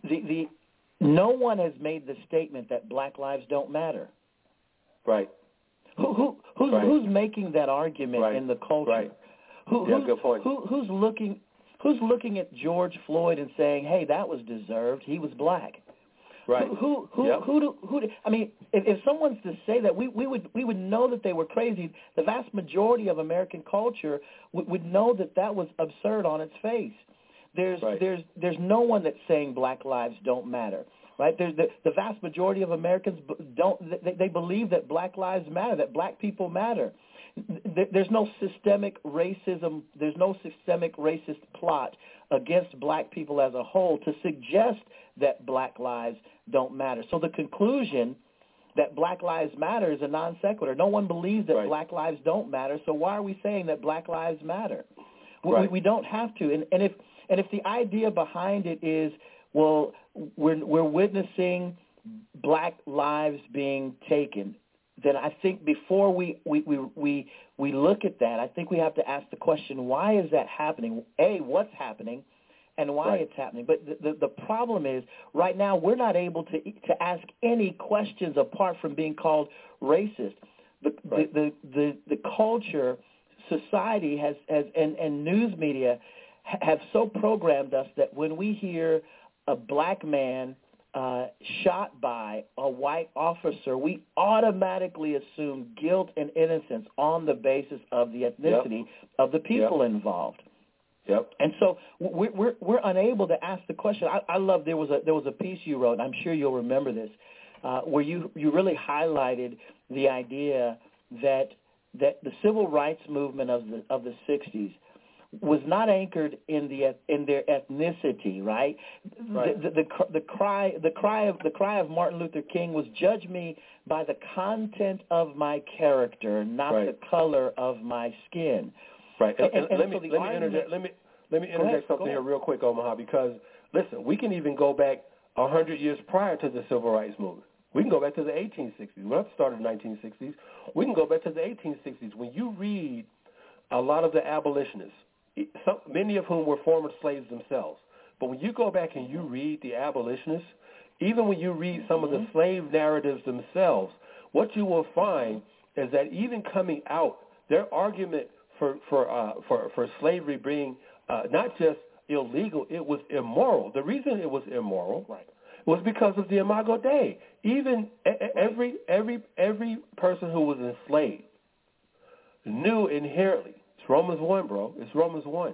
the, the no one has made the statement that black lives don't matter. Right. Who, who who's right. who's making that argument right. in the culture? Right. Who, yeah, who's, good point. Who, who's looking who's looking at George Floyd and saying, "Hey, that was deserved. He was black." Right. Who who who, yep. who, do, who do, I mean, if, if someone's to say that, we, we would we would know that they were crazy. The vast majority of American culture would, would know that that was absurd on its face. There's right. there's there's no one that's saying black lives don't matter. Right? There's the, the vast majority of Americans don't they, they believe that black lives matter, that black people matter. There's no systemic racism. There's no systemic racist plot against black people as a whole to suggest that black lives don't matter. So the conclusion that black lives matter is a non sequitur. No one believes that right. black lives don't matter. So why are we saying that black lives matter? Right. We, we don't have to. And, and if and if the idea behind it is, well, we're we're witnessing black lives being taken, then I think before we, we, we, we, we look at that, I think we have to ask the question, why is that happening? A, what's happening, and why right. it's happening. But the, the, the problem is, right now, we're not able to to ask any questions apart from being called racist. The, right. the, the, the, the culture, society, has, has and, and news media have so programmed us that when we hear a black man Uh, shot by a white officer, we automatically assume guilt and innocence on the basis of the ethnicity yep. of the people yep. involved. Yep. And so we're, we're we're unable to ask the question. I, I love there was a there was a piece you wrote, and I'm sure you'll remember this, uh, where you you really highlighted the idea that that the civil rights movement of the of the sixties was not anchored in the in their ethnicity, right? right. The, the, the, the cry the cry of the cry of Martin Luther King was, "Judge me by the content of my character, not right. the color of my skin." Right. And, and, and let so me the let me argument, interject. Let me let me interject ahead, something here real quick, Omaha, because listen, we can even go back a hundred years prior to the civil rights movement. We can go back to the eighteen sixties. We don't have to start in the nineteen sixties. We can go back to the eighteen sixties. When you read a lot of the abolitionists, some, many of whom were former slaves themselves, but when you go back and you read the abolitionists, even when you read some mm-hmm. of the slave narratives themselves, what you will find is that even coming out, their argument for for uh, for, for slavery being uh, not just illegal, it was immoral. The reason it was immoral right. was because of the Imago Dei. Even a- every every every person who was enslaved knew inherently. It's Romans one, bro. It's Romans one.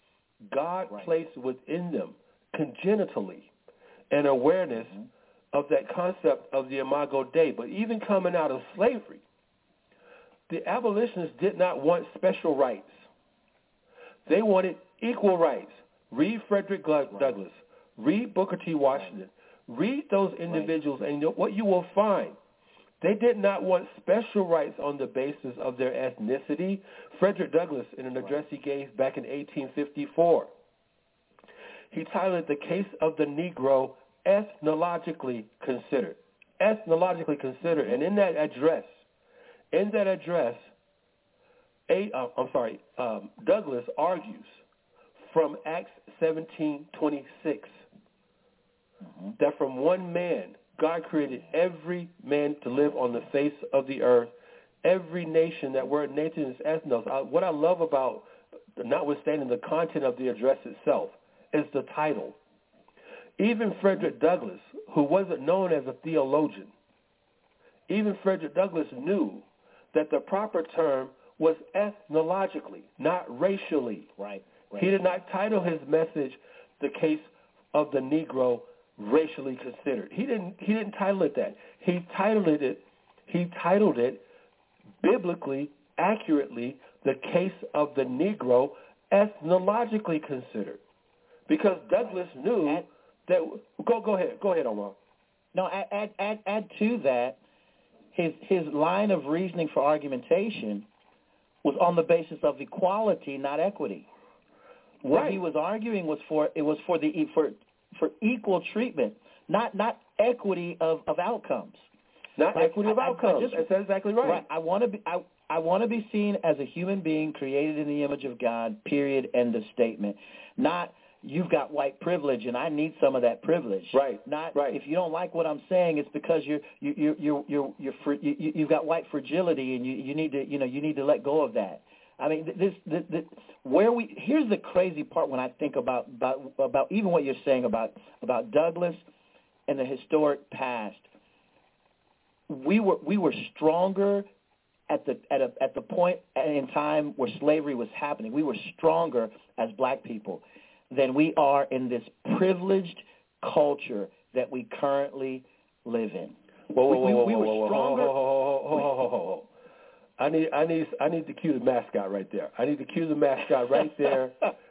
God right. placed within them congenitally an awareness mm-hmm. of that concept of the Imago Dei. But even coming out of slavery, the abolitionists did not want special rights. They wanted equal rights. Read Frederick Douglass. Right. Read Booker T. Washington. Right. Read those individuals, right. and what you will find, they did not want special rights on the basis of their ethnicity. Frederick Douglass, in an address he gave back in eighteen fifty-four, he titled The Case of the Negro Ethnologically Considered. Ethnologically considered. And in that address, in that address, a, uh, I'm sorry, um, Douglass argues from Acts seventeen twenty-six mm-hmm. that from one man, God created every man to live on the face of the earth, every nation. That word nation is ethnos. I, what I love about, notwithstanding the content of the address itself, is the title. Even Frederick Douglass, who wasn't known as a theologian, even Frederick Douglass knew that the proper term was ethnologically, not racially. Right, right. He did not title his message The Case of the Negro Racially Considered. He didn't he didn't title it that. He titled it he titled it biblically, accurately, The Case of the Negro Ethnologically Considered. Because Douglass knew add, that go go ahead, go ahead, Omar. No, add add add, add to that his his line of reasoning for argumentation was on the basis of equality, not equity. What right. he was arguing was for it was for the for for equal treatment, not not equity of, of outcomes. Not like, equity of I, outcomes. I, I just, That's exactly right. right. I want to be I, I want to be seen as a human being created in the image of God. Period. End of statement. Not you've got white privilege, and I need some of that privilege. Right. Not right. if you don't like what I'm saying, it's because you're you you you you you're fr- you you've got white fragility, and you you need to you know you need to let go of that. I mean, this, this, this where we here's the crazy part when I think about about about even what you're saying about about Douglass and the historic past. We were we were stronger at the at a, at the point in time where slavery was happening. We were stronger as black people than we are in this privileged culture that we currently live in. Whoa, whoa, whoa, we, we, we whoa, were stronger. Whoa, whoa, whoa, whoa, whoa, whoa. I need, I need, I need to cue the mascot right there. I need to cue the mascot right there.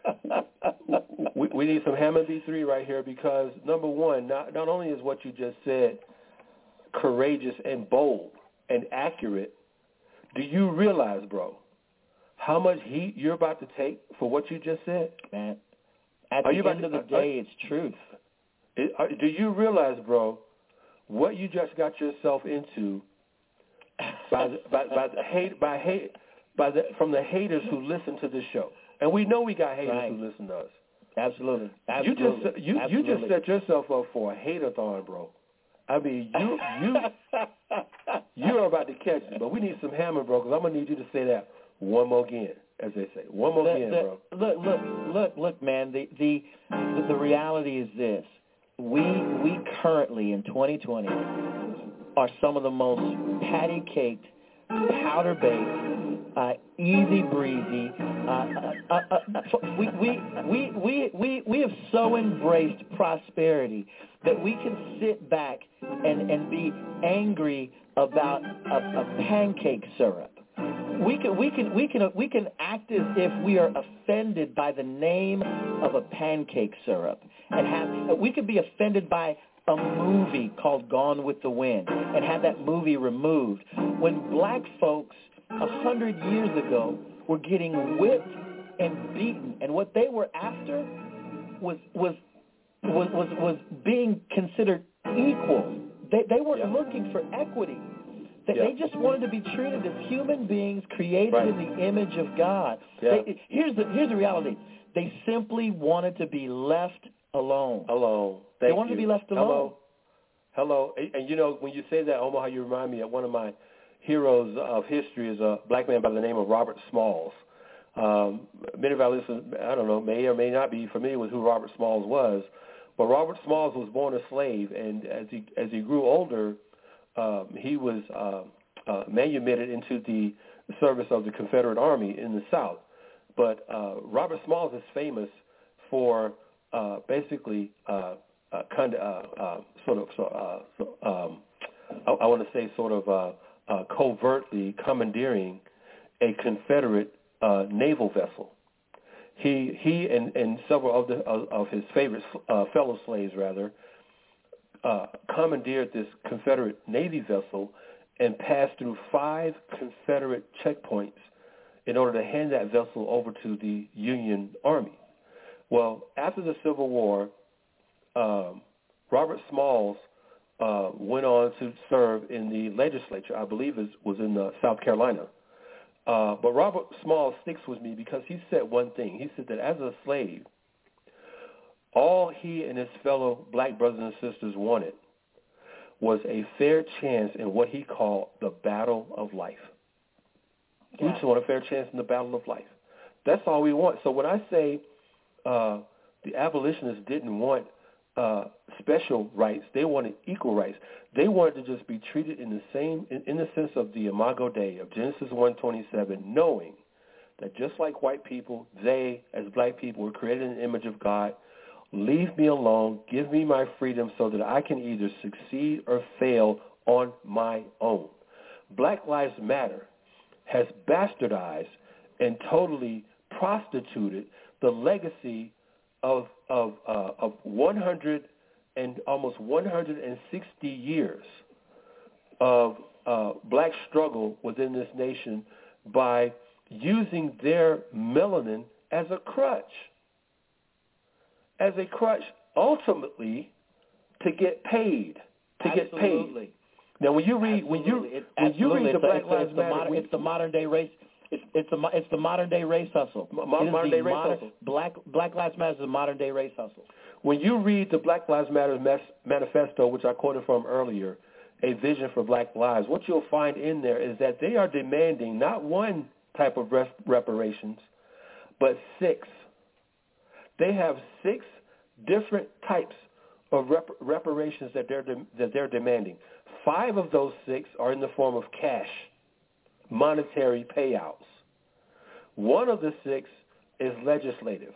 we, we need some Hammond B three right here because number one, not not only is what you just said courageous and bold and accurate, do you realize, bro, how much heat you're about to take for what you just said? Man, at are the you end to, of the are, day, it's truth. It, are, do you realize, bro, what you just got yourself into by the, by, by the hate by hate by the from the haters who listen to this show, and we know we got haters right. who listen to us. Absolutely, absolutely. You just you Absolutely. you just set yourself up for a hate-a-thon, bro. I mean, you you you're about to catch it, but we need some hammer, bro. Because I'm gonna need you to say that one more again, as they say, one more the, again, the, bro. Look, look, look, look, man. The, the the the reality is this: we we currently in twenty twenty are some of the most patty-caked, powder-baked, uh, easy breezy. Uh, uh, uh, uh, we, we, we, we, we, we have so embraced prosperity that we can sit back and, and be angry about a, a pancake syrup. We can, we, can, we, can, we can act as if we are offended by the name of a pancake syrup. And have, we could be offended by a movie called Gone with the Wind and have that movie removed. When black folks a hundred years ago were getting whipped and beaten, and what they were after was was was was, was being considered equal. They they weren't yeah. looking for equity. They, yeah. they just wanted to be treated as human beings created right. in the image of God. Yeah. They, here's the here's the reality. They simply wanted to be left alone. Alone. They Thank wanted you. to be left alone. Hello. Hello. And, and you know, when you say that, Omaha, you remind me of one of my heroes of history is a black man by the name of Robert Smalls. Um, many of our listeners, I don't know, may or may not be familiar with who Robert Smalls was, but Robert Smalls was born a slave, and as he as he grew older, um, he was uh, uh, manumitted into the service of the Confederate Army in the South. But uh, Robert Smalls is famous for uh, basically uh, uh, kind of uh, uh, sort of so, uh, so, um, I, I want to say sort of uh, uh, covertly commandeering a Confederate uh, naval vessel. He he and, and several of, the, of, of his favorite uh, fellow slaves rather uh, commandeered this Confederate Navy vessel and passed through five Confederate checkpoints in order to hand that vessel over to the Union Army. Well, after the Civil War, um, Robert Smalls uh, went on to serve in the legislature. I believe it was in uh, South Carolina. Uh, but Robert Smalls sticks with me because he said one thing. He said that as a slave, all he and his fellow black brothers and sisters wanted was a fair chance in what he called the battle of life. Yeah. We just want a fair chance in the battle of life. That's all we want. So when I say uh, the abolitionists didn't want uh, special rights, they wanted equal rights. They wanted to just be treated in the same, in, in the sense of the Imago Dei of Genesis one twenty-seven, knowing that just like white people, they, as black people, were created in the image of God. Leave me alone. Give me my freedom so that I can either succeed or fail on my own. Black Lives Matter has bastardized and totally prostituted the legacy of of uh, of one hundred and almost one hundred sixty years of uh, black struggle within this nation by using their melanin as a crutch, as a crutch ultimately to get paid, to Absolutely. get paid. Now, when you read, Absolutely. when you it, when you read the it's Black a, Lives it's the Matter, modern, it's the modern day race. It's it's a it's the modern day race hustle. Mo- modern day race modern, hustle. Black Black Lives Matter is a modern day race hustle. When you read the Black Lives Matter manifesto, which I quoted from earlier, A Vision for Black Lives, what you'll find in there is that they are demanding not one type of res- reparations, but six. They have six different types of rep- reparations that they're de- that they're demanding. Five of those six are in the form of cash, monetary payouts. One of the six is legislative.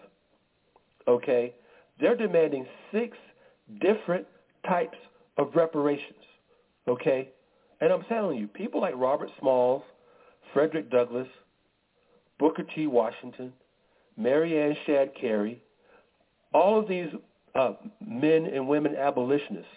Okay? They're demanding six different types of reparations. Okay? And I'm telling you, people like Robert Smalls, Frederick Douglass, Booker T. Washington, Mary Ann Shadd Cary, all of these uh, men and women abolitionists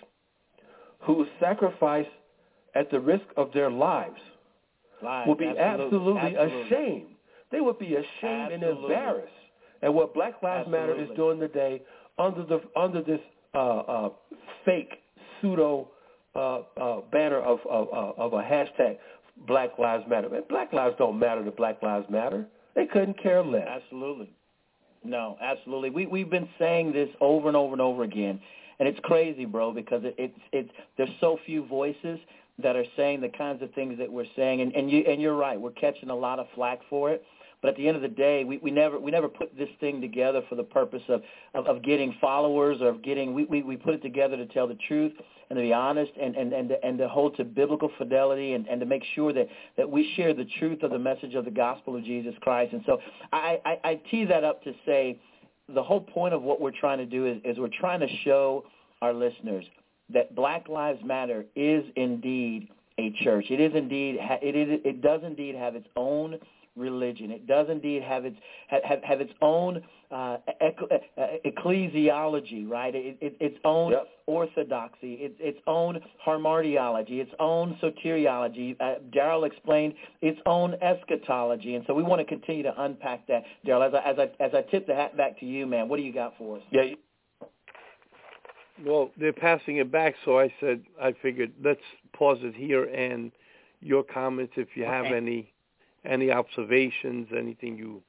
who sacrifice at the risk of their lives Lives, would be absolutely, absolutely, absolutely. ashamed. They would be ashamed Absolutely. and embarrassed at what Black Lives Matter is Absolutely. doing today under the under this uh, uh, fake pseudo uh, uh, banner of, of, of, of a hashtag Black Lives Matter. Man, Black lives don't matter to Black Lives Matter. They couldn't care less. Absolutely. No, absolutely. We we've been saying this over and over and over again, and it's crazy, bro, because it, it's it's there's so few voices that are saying the kinds of things that we're saying, and, and you and you're right, we're catching a lot of flack for it. But at the end of the day, we, we never we never put this thing together for the purpose of, of, of getting followers or of getting we, we, we put it together to tell the truth and to be honest and, and, and, to, and to hold to biblical fidelity and, and to make sure that, that we share the truth of the message of the gospel of Jesus Christ. And so I, I, I tee that up to say the whole point of what we're trying to do is, is we're trying to show our listeners that Black Lives Matter is indeed a church. It is indeed it is it does indeed have its own religion. It does indeed have its have, have its own uh, ecclesiology, right? It, it, its own yep. orthodoxy, it, its own hamartiology, its own soteriology. Uh, Darrell explained its own eschatology, and so we want to continue to unpack that. Darrell, as I as I as I tip the hat back to you, man, what do you got for us? Yeah. Well, they're passing it back, so I said I figured let's pause it here and your comments if you have Okay. any. Any observations, anything you...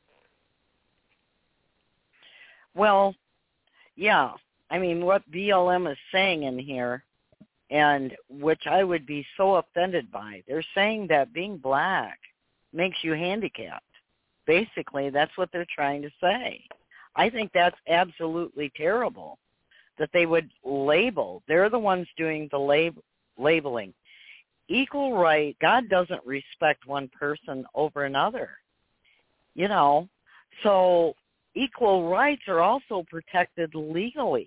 Well, yeah. I mean, what B L M is saying in here, and which I would be so offended by, they're saying that being black makes you handicapped. Basically, that's what they're trying to say. I think that's absolutely terrible that they would label. They're the ones doing the lab- labeling. Equal right, God doesn't respect one person over another, you know. So equal rights are also protected legally.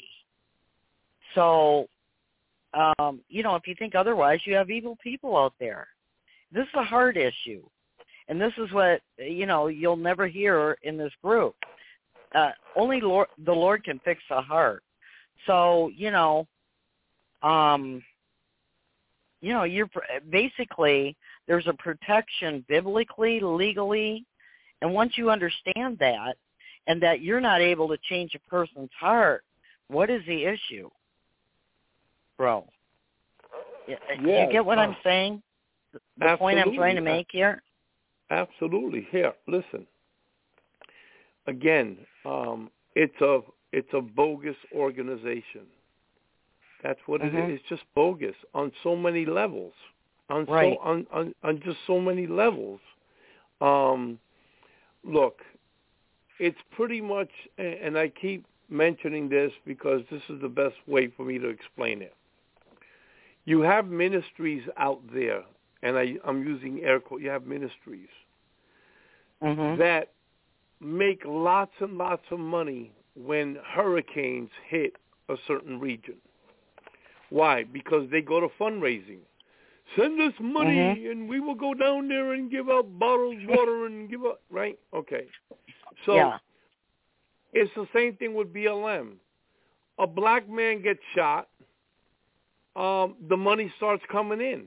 So, um, you know, if you think otherwise, you have evil people out there. This is a hard issue. And this is what, you know, you'll never hear in this group. Uh, only Lord, the Lord can fix a heart. So, you know, um... You know, you're basically, there's a protection biblically, legally, and once you understand that and that you're not able to change a person's heart, what is the issue, bro? Yeah, you get what uh, I'm saying? The point I'm trying to make here? Absolutely. Here, listen. Again, um, it's a it's a bogus organization. That's what mm-hmm. it is. It's just bogus on so many levels, on right. so on, on on just so many levels. Um, look, it's pretty much, and I keep mentioning this because this is the best way for me to explain it. You have ministries out there, and I, I'm using air quotes. You have ministries mm-hmm. that make lots and lots of money when hurricanes hit a certain region. Why? Because they go to fundraising. Send us money, mm-hmm. and we will go down there and give out bottled water and give out, right? Okay. So yeah. it's the same thing with B L M. A black man gets shot, um, the money starts coming in,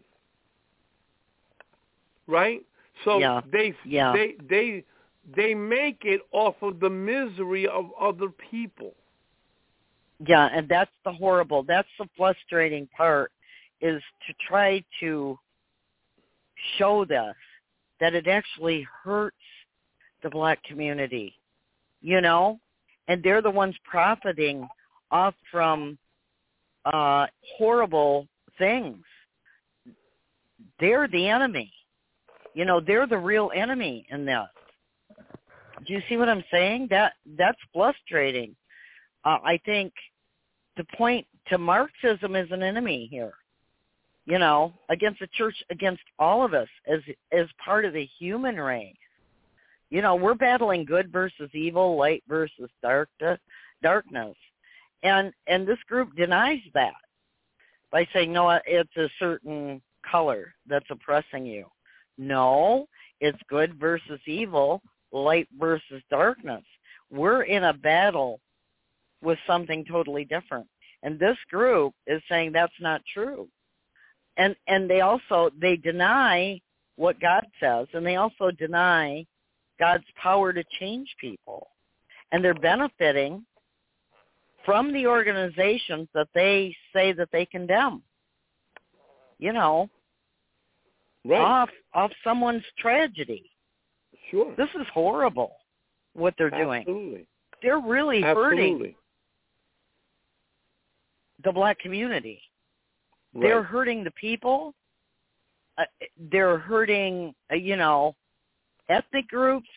right? So yeah. they yeah. they they they make it off of the misery of other people. Yeah, and that's the horrible, that's the frustrating part, is to try to show this that it actually hurts the black community, you know, and they're the ones profiting off from uh, horrible things. They're the enemy. You know, they're the real enemy in this. Do you see what I'm saying? That that's frustrating. Uh, I think to point to Marxism as an enemy here, you know, against the church, against all of us as as part of the human race. You know, we're battling good versus evil, light versus dark, darkness. And and this group denies that by saying, no, it's a certain color that's oppressing you. No, it's good versus evil, light versus darkness. We're in a battle with something totally different. And this group is saying that's not true. And and they also, they deny what God says, and they also deny God's power to change people. And they're benefiting from the organizations that they say that they condemn. You know, right. off off someone's tragedy. Sure. This is horrible what they're Absolutely. doing. They're really Absolutely. hurting the black community. Right. They're hurting the people. Uh, they're hurting, uh, you know, ethnic groups.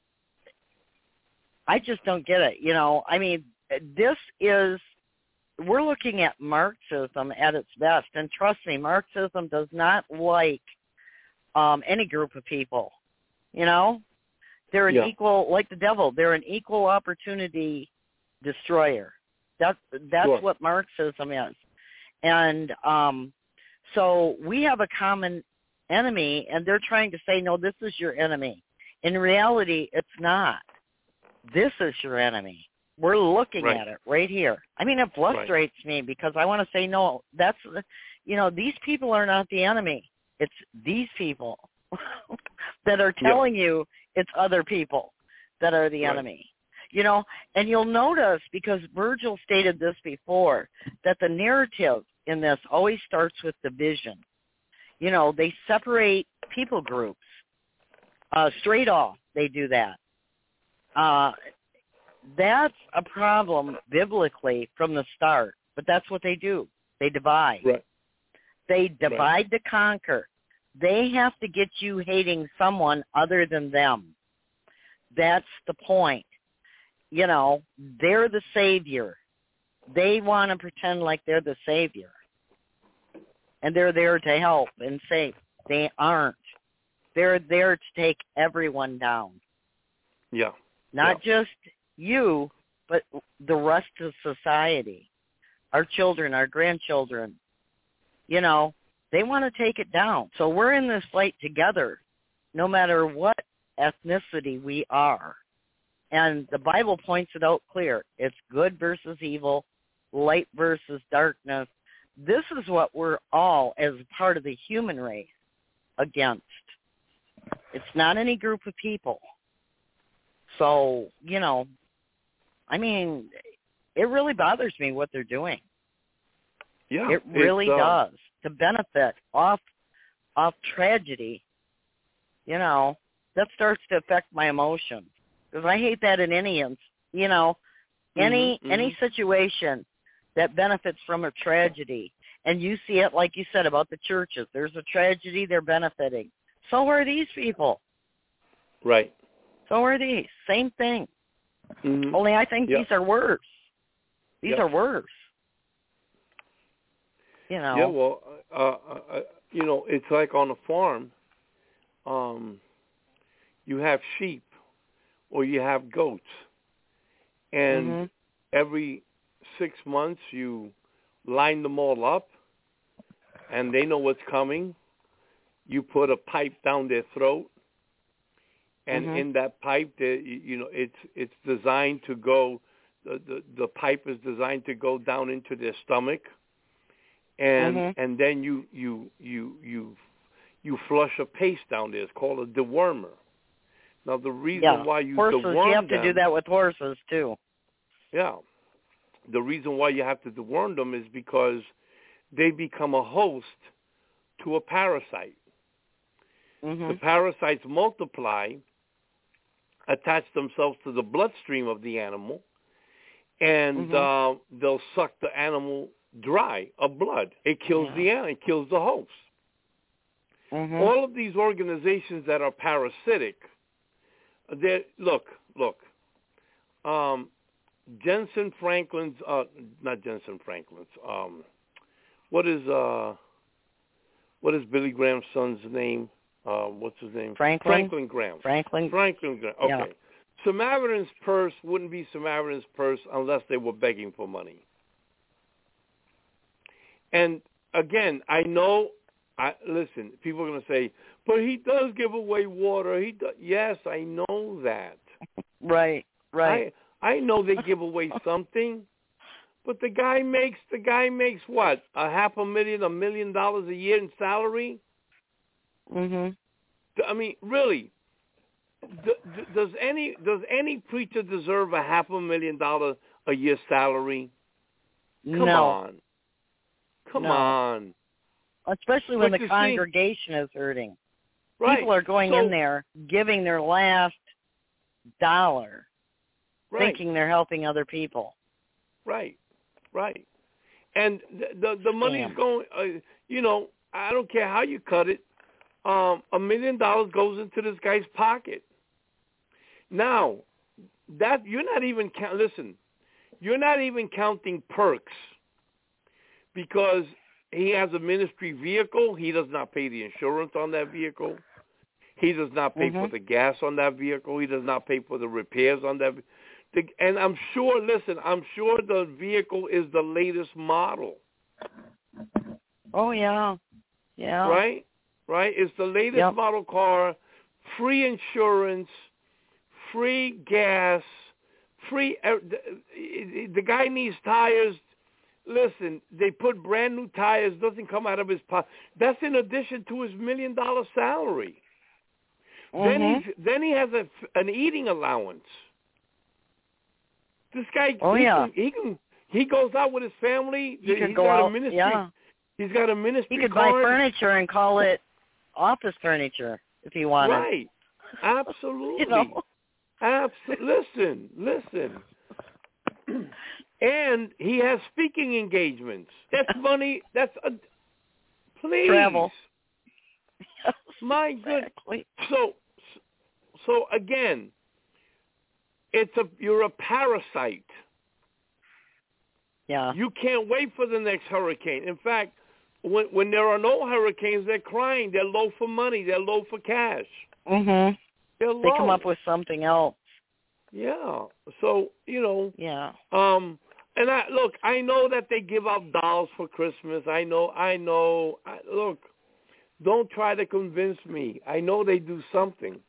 I just don't get it. You know, I mean, this is, we're looking at Marxism at its best. And trust me, Marxism does not like um, any group of people. You know, they're an yeah. equal, like the devil, they're an equal opportunity destroyer. That's, that's sure. what Marxism is. And um, so we have a common enemy, and they're trying to say, no, this is your enemy. In reality, it's not. This is your enemy. We're looking right. at it right here. I mean, it frustrates right. me because I want to say, no, that's, you know, these people are not the enemy. It's these people that are telling yeah. you it's other people that are the right. enemy. You know, and you'll notice, because Virgil stated this before, that the narrative in this always starts with division. You know, they separate people groups. Uh, straight off, they do that. Uh, that's a problem biblically from the start, but that's what they do. They divide. Right. They divide right. to conquer. They have to get you hating someone other than them. That's the point. You know, they're the savior. They want to pretend like they're the savior. And they're there to help and save. They aren't. They're there to take everyone down. Yeah. Not yeah. just you, but the rest of society. Our children, our grandchildren. You know, they want to take it down. So we're in this fight together, no matter what ethnicity we are. And the Bible points it out clear. It's good versus evil, light versus darkness. This is what we're all, as part of the human race, against. It's not any group of people. So, you know, I mean, it really bothers me what they're doing. Yeah, it really uh, does. To benefit off off tragedy, you know, that starts to affect my emotions. Because I hate that in any, you know, any mm-hmm, any mm-hmm. situation that benefits from a tragedy. And you see it, like you said, about the churches. There's a tragedy, they're benefiting. So are these people. Right. So are these. Same thing. Mm-hmm. Only I think yep. these are worse. These yep. are worse. You know. Yeah, well, uh, uh, you know, it's like on a farm, um, you have sheep or you have goats, and mm-hmm. every six months you line them all up, and they know what's coming. You put a pipe down their throat, and mm-hmm. in that pipe, the, you know, it's it's designed to go. The, the the pipe is designed to go down into their stomach, and mm-hmm. and then you you you you you flush a paste down there. It's called a dewormer. Now the reason yeah. why you horses, deworm you have to them, do that with horses too. Yeah, the reason why you have to deworm them is because they become a host to a parasite. Mm-hmm. The parasites multiply, attach themselves to the bloodstream of the animal, and Mm-hmm. uh, they'll suck the animal dry of blood. It kills Yeah. the animal. It kills the host. Mm-hmm. All of these organizations that are parasitic, they look, look. Um, Jensen Franklin's, uh, not Jensen Franklin's. Um, what is uh, what is Billy Graham's son's name? Uh, what's his name? Franklin. Franklin Graham. Franklin. Franklin Graham. Okay. Yeah. Samaritan's Purse wouldn't be Samaritan's Purse unless they were begging for money. And again, I know. I listen. People are going to say, "But he does give away water." He does. Yes, I know that. Right. Right. I I know they give away something, but the guy makes the guy makes what, a half a million, a million dollars a year in salary. Mhm. I mean, really, d- d- does any does any preacher deserve a half a million dollar a year salary? Come no. on, come No. on. Especially when But the you see- congregation is hurting. Right. People are going So- in there giving their last dollar, right. thinking they're helping other people. Right, right. And the the, the money's Damn. going. Uh, you know, I don't care how you cut it. Um, a million dollars goes into this guy's pocket. Now, that you're not even count. Listen, you're not even counting perks, because he has a ministry vehicle. He does not pay the insurance on that vehicle. He does not pay Mhm. for the gas on that vehicle. He does not pay for the repairs on that. The, and I'm sure, listen, I'm sure the vehicle is the latest model. Oh yeah, yeah. Right? Right? It's the latest Yep. model car, free insurance, free gas, free. Uh, the, the guy needs tires. Listen, they put brand new tires. Doesn't come out of his pocket. That's in addition to his million dollar salary. Then Mhm. he then he has a, an eating allowance. This guy, Oh, he, yeah. can, he can he goes out with his family. He could He's go got out. a ministry. Yeah. He's got a ministry He could buy card. furniture and call it office furniture if he wanted. Right. Absolutely. You know. Absolutely. Listen, listen. And he has speaking engagements. That's money. That's a, please. Travel. My good. Exactly. So, so again, it's a you're a parasite. Yeah. You can't wait for the next hurricane. In fact, when when there are no hurricanes, they're crying. They're low for money. They're low for cash. Mhm. They're low. They come up with something else. Yeah. So you know. Yeah. Um. And I look. I know that they give out dolls for Christmas. I know. I know. I, look. Don't try to convince me. I know they do something.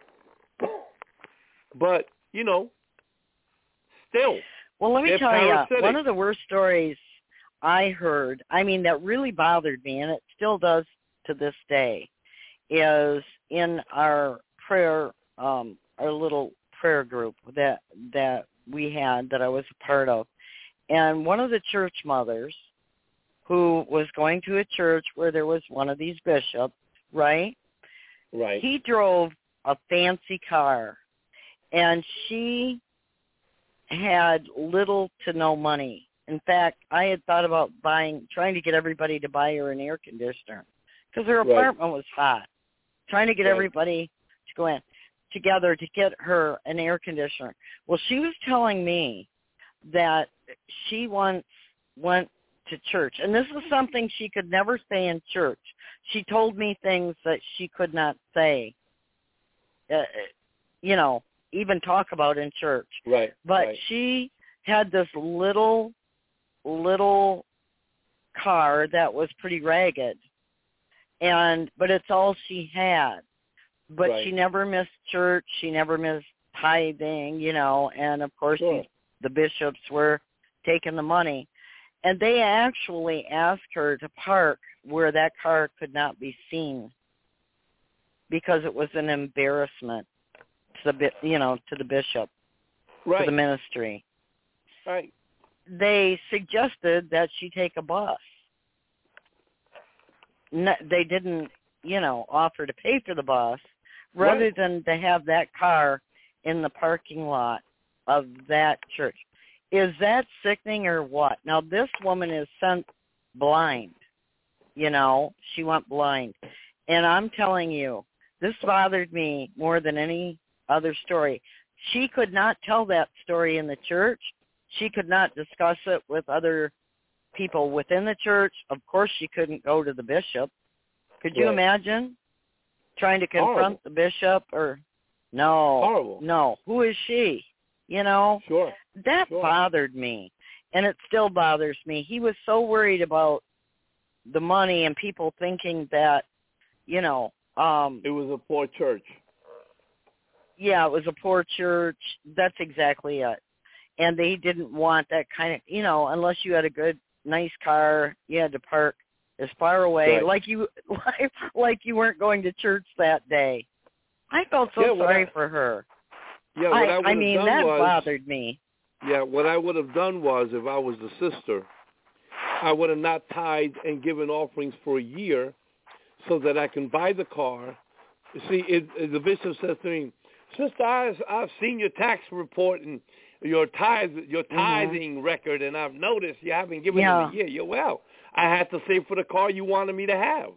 But you know. Still. Well, let me They're tell parasitic. you, one of the worst stories I heard, I mean, that really bothered me, and it still does to this day, is in our prayer, um, our little prayer group that that we had, that I was a part of. And one of the church mothers, who was going to a church where there was one of these bishops, right? Right. He drove a fancy car, and she had little to no money. In fact, I had thought about buying, trying to get everybody to buy her an air conditioner because her Right. apartment was hot. Trying to get Right. everybody to go in together to get her an air conditioner. Well, she was telling me that she once went to church, and this is something she could never say in church. She told me things that she could not say, uh, you know, even talk about in church. Right. But right. she had this little, little car that was pretty ragged, and but it's all she had. But Right. she never missed church. She never missed tithing, you know. And of course, Sure. these, the bishops were taking the money, and they actually asked her to park where that car could not be seen because it was an embarrassment to the bi- you know to the bishop, Right. to the ministry. Right. They suggested that she take a bus. No, they didn't you know, offer to pay for the bus rather Right. than to have that car in the parking lot of that church. Is that sickening or what? Now, this woman is sent blind. You know, she went blind. And I'm telling you, this bothered me more than any other story. She could not tell that story in the church. She could not discuss it with other people within the church. Of course, she couldn't go to the bishop. Could you Right. imagine trying to confront Horrible. the bishop? Or no, Horrible. no. Who is she? You know, Sure. that Sure. bothered me, and it still bothers me. He was so worried about the money and people thinking that, you know, um, It was a poor church. yeah, it was a poor church. That's exactly it. And they didn't want that kind of, you know, unless you had a good, nice car, you had to park as far away, Right. like you, like, like you weren't going to church that day. I felt so Yeah, what sorry I- for her. Yeah, what I, I, would I have mean, done that was, bothered me. yeah, what I would have done was, if I was the sister, I would have not tithed and given offerings for a year, so that I can buy the car. You see, it, it, the bishop says to me, "Sister, I've, I've seen your tax report and your tithe, your tithing mm-hmm. record, and I've noticed you haven't given yeah. in a year." Yeah, well, I had to save for the car you wanted me to have.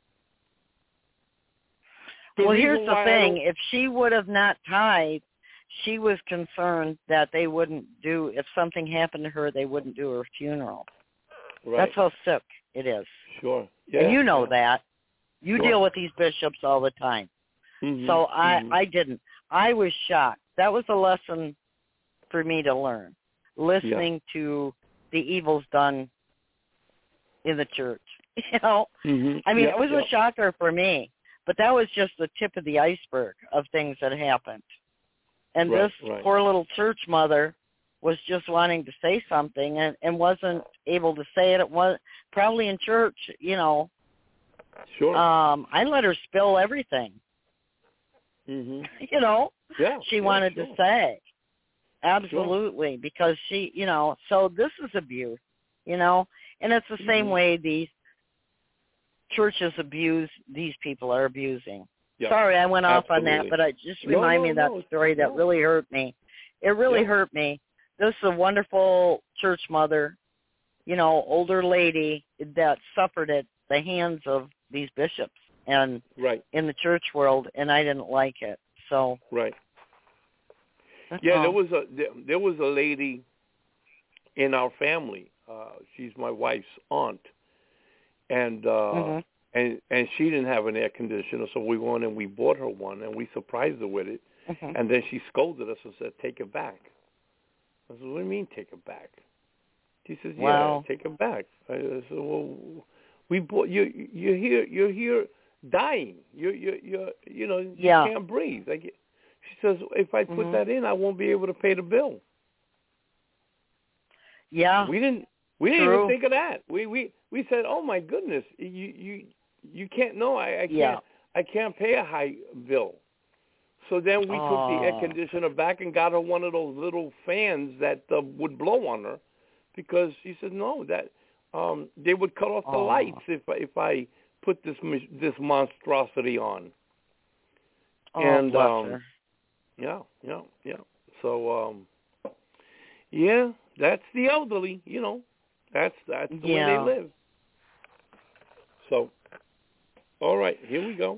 The well, here's the thing: I if she would have not tithed, she was concerned that they wouldn't do, if something happened to her, they wouldn't do her funeral. Right. That's how sick it is. Sure. Yeah, and you know yeah. that. You Sure. deal with these bishops all the time. Mm-hmm. So I, mm-hmm. I didn't. I was shocked. That was a lesson for me to learn, listening yeah. to the evils done in the church. You know, mm-hmm. I mean, yeah, it was yeah. a shocker for me, but that was just the tip of the iceberg of things that happened. And right, this right. poor little church mother was just wanting to say something and, and wasn't able to say it. It was probably in church, you know. Sure. Um, I let her spill everything. Mm-hmm. You know, yeah, she yeah, wanted sure. to say. Absolutely, sure. because she, you know, so this is abuse, you know, and it's the mm-hmm. same way these churches abuse, these people are abusing. Yep. Sorry, I went off Absolutely. on that, but I just no, remind no, me of that no, story that no. really hurt me. It really yep. hurt me. This is a wonderful church mother, you know, older lady that suffered at the hands of these bishops and right. in the church world, and I didn't like it. So right. Yeah, oh. there was a there, there was a lady in our family. Uh, she's my wife's aunt, and uh, mm-hmm. and and she didn't have an air conditioner, so we went and we bought her one, and we surprised her with it. Mm-hmm. And then she scolded us and said, "Take it back." I said, "What do you mean, take it back?" She says, "Yeah, wow. take it back." I said, "Well, we bought you. You're here. You're here dying. You you you you know you yeah. can't breathe." Like, she says, "If I put mm-hmm. that in, I won't be able to pay the bill." Yeah. We didn't. We didn't True. even think of that. We we we said, "Oh my goodness, you you you can't. No, I, I can't. Yeah. I can't pay a high bill." So then we oh. took the air conditioner back and got her one of those little fans that uh, would blow on her, because she said no, that um, they would cut off the oh. lights if if I put this this monstrosity on. Oh, and bless um, her. yeah, yeah, yeah. So um, yeah, that's the elderly. You know, that's that's the yeah. way they live. So, all right, here we go.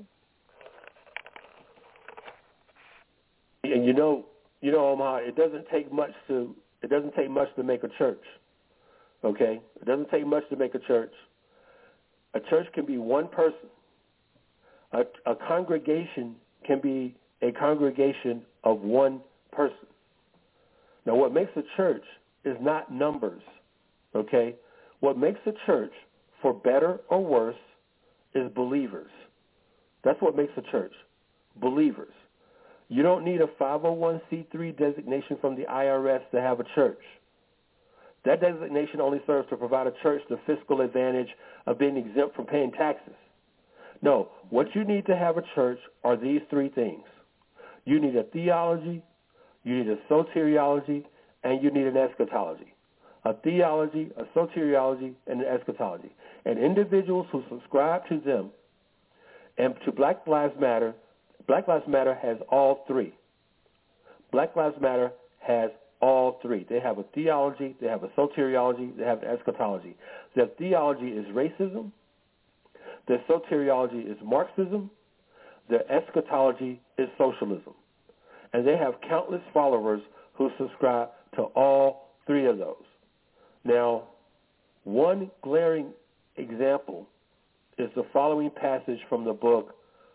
And you know, you know, Omar, it doesn't take much to it doesn't take much to make a church. Okay, it doesn't take much to make a church. A church can be one person. A, a congregation can be a congregation of one person. Now, what makes a church is not numbers. Okay, what makes a church, for better or worse, is believers. That's what makes a church. Believers. You don't need a five oh one c three designation from the I R S to have a church. That designation only serves to provide a church the fiscal advantage of being exempt from paying taxes. No, what you need to have a church are these three things. You need a theology, you need a soteriology, and you need an eschatology. A theology, a soteriology, and an eschatology. And individuals who subscribe to them And to Black Lives Matter, Black Lives Matter has all three. Black Lives Matter has all three. They have a theology, they have a soteriology, they have an eschatology. Their theology is racism, their soteriology is Marxism, their eschatology is socialism. And they have countless followers who subscribe to all three of those. Now, one glaring example is the following passage from the book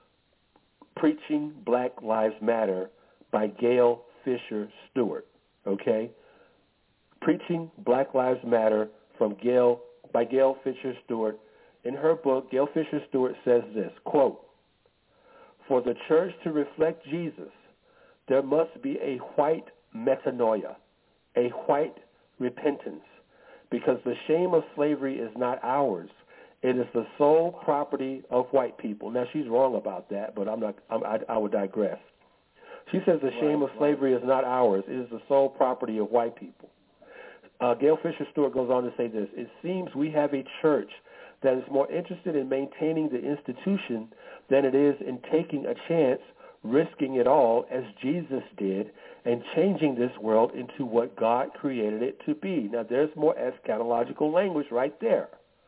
Preaching Black Lives Matter by Gail Fisher Stewart. Okay? Preaching Black Lives Matter from Gail by Gail Fisher Stewart. In her book, Gail Fisher Stewart says this, quote, "For the church to reflect Jesus, there must be a white metanoia, a white repentance, because the shame of slavery is not ours. It is the sole property of white people." Now, she's wrong about that, but I'm not. I'm, I, I would digress. She says the shame right, of slavery right. is not ours. It is the sole property of white people. Uh, Gail Fisher Stewart goes on to say this, "It seems we have a church that is more interested in maintaining the institution than it is in taking a chance, risking it all, as Jesus did, and changing this world into what God created it to be." Now, there's more eschatological language right there.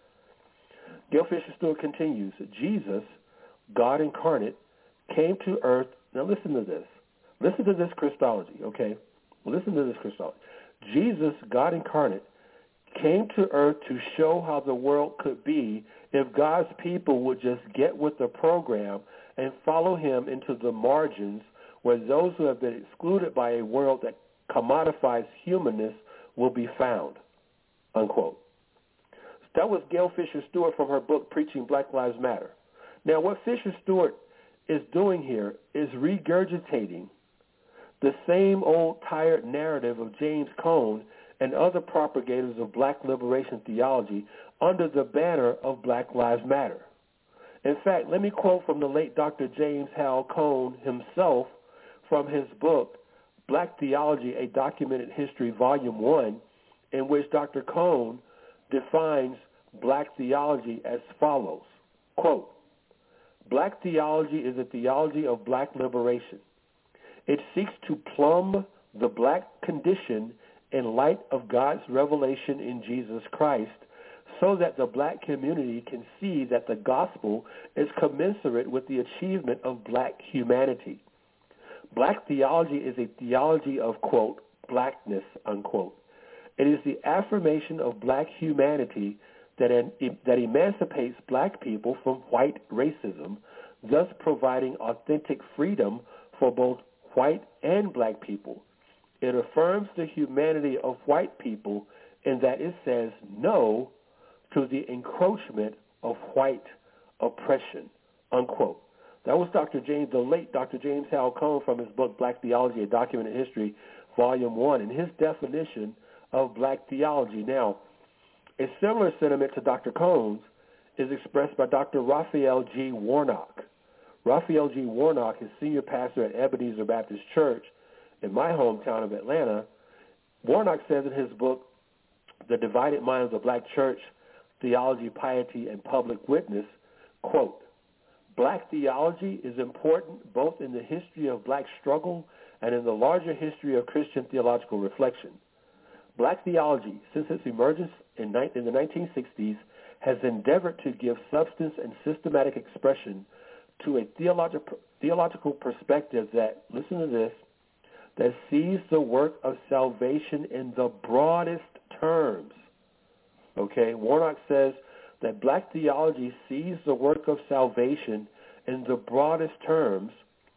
Gail Fisher Stewart continues, "Jesus, God incarnate, came to earth." Now, listen to this. Listen to this Christology, okay? Listen to this Christology. Jesus, God incarnate, came to earth to show how the world could be if God's people would just get with the program and follow him into the margins where those who have been excluded by a world that commodifies humanness will be found, unquote. That was Gail Fisher Stewart from her book, Preaching Black Lives Matter. Now, what Fisher Stewart is doing here is regurgitating the same old tired narrative of James Cone and other propagators of black liberation theology under the banner of Black Lives Matter. In fact, let me quote from the late Doctor James Hal Cone himself from his book, Black Theology, A Documented History, Volume one, in which Doctor Cone defines black theology as follows, quote, "Black theology is a theology of black liberation. It seeks to plumb the black condition in light of God's revelation in Jesus Christ so that the black community can see that the gospel is commensurate with the achievement of black humanity. Black theology is a theology of, quote, blackness, unquote. It is the affirmation of black humanity that, an, that emancipates black people from white racism, thus providing authentic freedom for both white and black people. It affirms the humanity of white people in that it says no to the encroachment of white oppression," unquote. That was Doctor James, the late Doctor James Hal Cone from his book, Black Theology, A Documented History, Volume one, and his definition of black theology. Now, a similar sentiment to Doctor Cone's is expressed by Doctor Raphael G. Warnock. Raphael G. Warnock is senior pastor at Ebenezer Baptist Church in my hometown of Atlanta. Warnock says in his book, The Divided Mind of the Black Church, Theology, Piety, and Public Witness, quote, "Black theology is important both in the history of black struggle and in the larger history of Christian theological reflection. Black theology, since its emergence in, in the nineteen sixties, has endeavored to give substance and systematic expression to a theological theological perspective that, listen to this, that sees the work of salvation in the broadest terms." Okay, Warnock says that black theology sees the work of salvation in the broadest terms,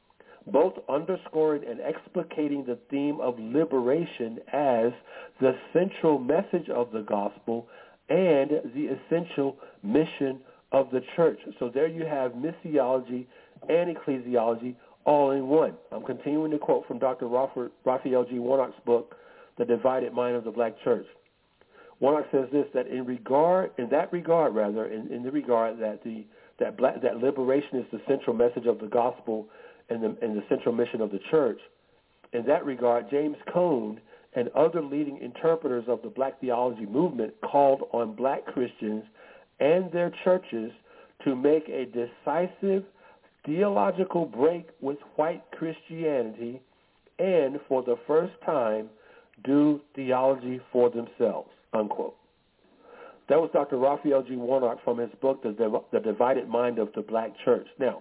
both underscoring and explicating the theme of liberation as the central message of the gospel and the essential mission of the church. So there you have missiology and ecclesiology all in one. I'm continuing to quote from Doctor Raphael G. Warnock's book, The Divided Mind of the Black Church. Warnock says this, that in regard, in that regard, rather, in, in the regard that the that black, that liberation is the central message of the gospel and the, and the central mission of the church. In that regard, James Cone and other leading interpreters of the black theology movement called on black Christians and their churches to make a decisive theological break with white Christianity and, for the first time, do theology for themselves, unquote. That was Doctor Raphael G. Warnock from his book, The, Div- the Divided Mind of the Black Church. Now,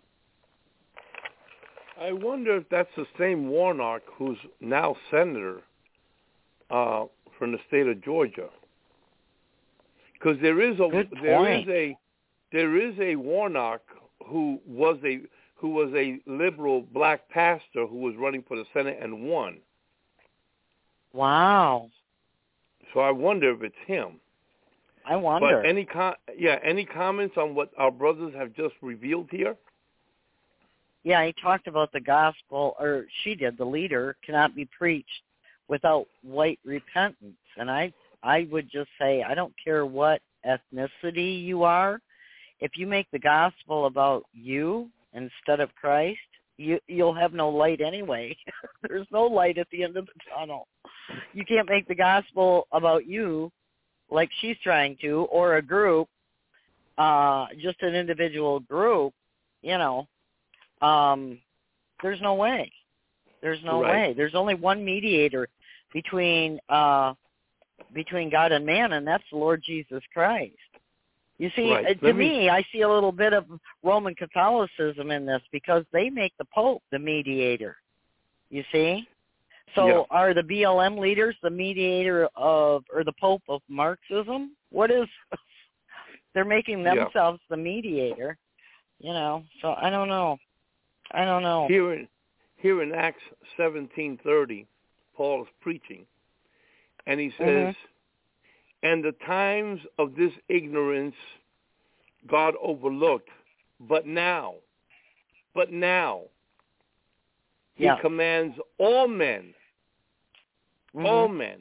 I wonder if that's the same Warnock who's now senator uh, from the state of Georgia. Because there is a Good there is point. a there is a Warnock who was a who was a liberal black pastor who was running for the Senate and won. Wow. So I wonder if it's him. I wonder. But any com- yeah, any comments on what our brothers have just revealed here? Yeah, he talked about the gospel, or she did, the leader cannot be preached without white repentance. And I I would just say, I don't care what ethnicity you are, if you make the gospel about you instead of Christ, you, you'll have no light anyway. There's no light at the end of the tunnel. You can't make the gospel about you like she's trying to, or a group, uh, just an individual group, you know. Um, there's no way. There's no Right. way. There's only one mediator between uh, between God and man, and that's the Lord Jesus Christ. You see, Right. uh, to Let me, me- I see a little bit of Roman Catholicism in this because they make the Pope the mediator. You see? So Yeah. are the B L M leaders the mediator of, or the Pope of Marxism? What is, they're making Yeah. themselves the mediator, you know, so I don't know. I don't know. Here in here in Acts seventeen thirty, Paul is preaching, and he says, "And the times of this ignorance God overlooked, but now, but now, He Yeah. commands all men, Mhm. all men,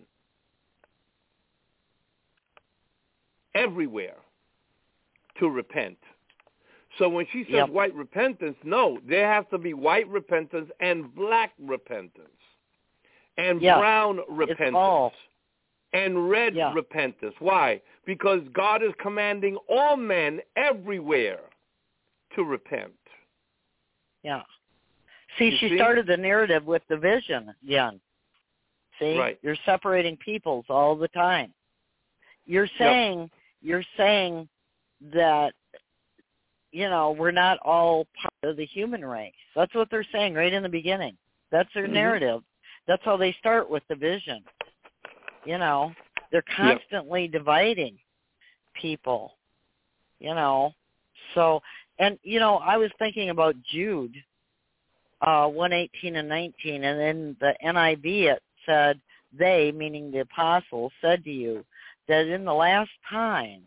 everywhere, to repent." So when she says Yep. white repentance, no, there has to be white repentance and black repentance and Yeah, brown repentance all. and red Yeah. repentance. Why? Because God is commanding all men everywhere to repent. Yeah. See, You she see? started the narrative with division again. See? Right. You're separating peoples all the time. You're saying you're saying that, you know, we're not all part of the human race. That's what they're saying right in the beginning. That's their Mhm. narrative. That's how they start with division. You know, they're constantly dividing people, you know. So, and, you know, I was thinking about Jude, uh, one eighteen and nineteen, and in the N I V it said, they, meaning the apostles, said to you that in the last times,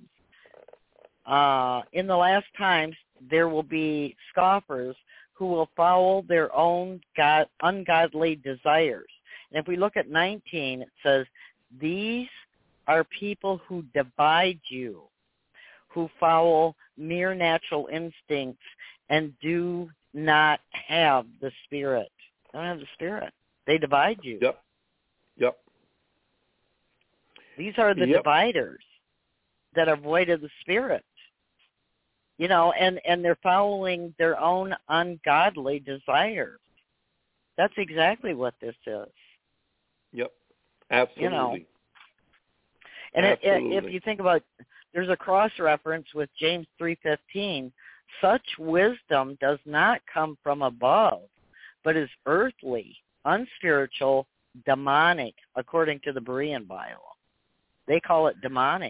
uh, in the last times there will be scoffers who will follow their own God, ungodly desires. And if we look at nineteen, it says, these are people who divide you, who follow mere natural instincts and do not have the Spirit. They don't have the Spirit. They divide you. Yep. Yep. These are the Yep. dividers that are void of the Spirit. You know, and, and they're following their own ungodly desires. That's exactly what this is. Yep. Absolutely. You know. And it, it, if Absolutely. you think about, there's a cross-reference with James three fifteen. Such wisdom does not come from above, but is earthly, unspiritual, demonic, according to the Berean Bible. They call it demonic.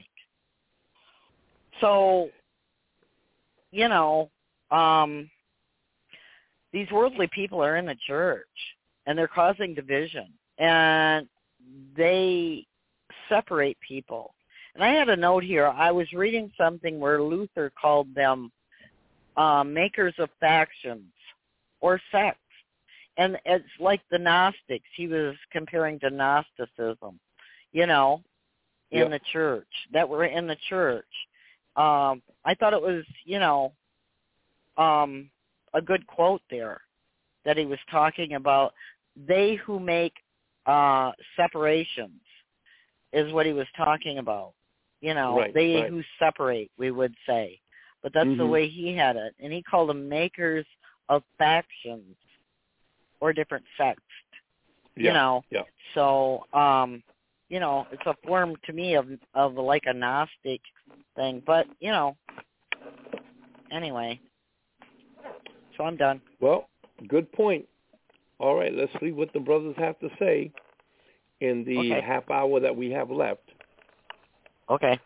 So, you know, um, these worldly people are in the church, and they're causing division, and they separate people. And I had a note here. I was reading something where Luther called them uh, makers of factions or sects. And it's like the Gnostics. He was comparing to Gnosticism, you know, in Yep. the church, that were in the church. Um, I thought it was, you know, um, a good quote there that he was talking about. They who make uh, separations is what he was talking about. You know, Right, they right. who separate, we would say. But that's the Mhm. way he had it. And he called them makers of factions or different sects. Yeah. You know, yeah. so um, you know, it's a form to me of of like a Gnostic thing. But you know, anyway, so I'm done. Well, good point. All right, let's see what the brothers have to say in the Okay. half hour that we have left. Okay.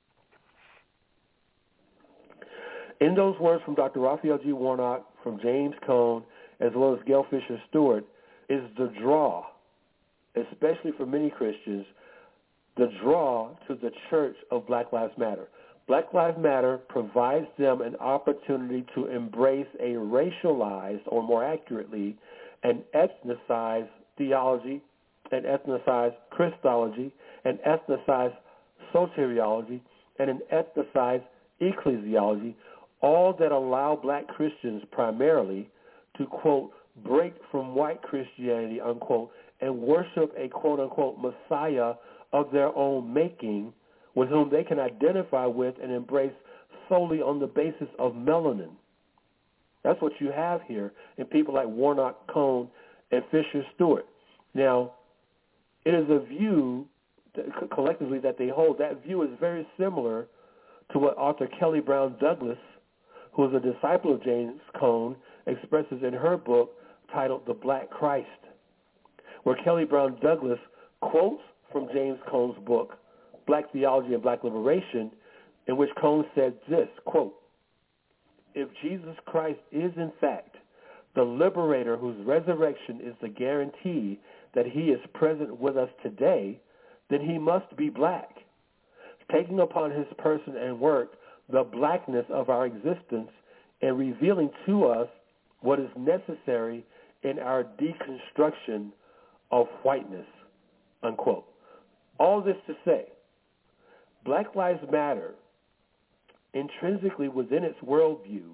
In those words from Doctor Raphael G. Warnock, from James Cone, as well as Gail Fisher Stewart, is the draw, especially for many Christians, the draw to the church of Black Lives Matter. Black Lives Matter provides them an opportunity to embrace a racialized, or more accurately, an ethnicized theology, an ethnicized Christology, an ethnicized soteriology, and an ethnicized ecclesiology, all that allow black Christians primarily to, quote, break from white Christianity, unquote, and worship a, quote, unquote, Messiah of their own making, with whom they can identify with and embrace solely on the basis of melanin. That's what you have here in people like Warnock, Cone, and Fisher Stewart. Now, it is a view that, collectively that they hold. That view is very similar to what author Kelly Brown Douglas, who is a disciple of James Cone, expresses in her book titled The Black Christ, where Kelly Brown Douglas quotes from James Cone's book, Black Theology and Black Liberation, in which Cone said this, quote, "If Jesus Christ is in fact the liberator whose resurrection is the guarantee that he is present with us today, then he must be black, taking upon his person and work the blackness of our existence and revealing to us what is necessary in our deconstruction of whiteness," unquote. All this to say, Black Lives Matter, intrinsically within its worldview,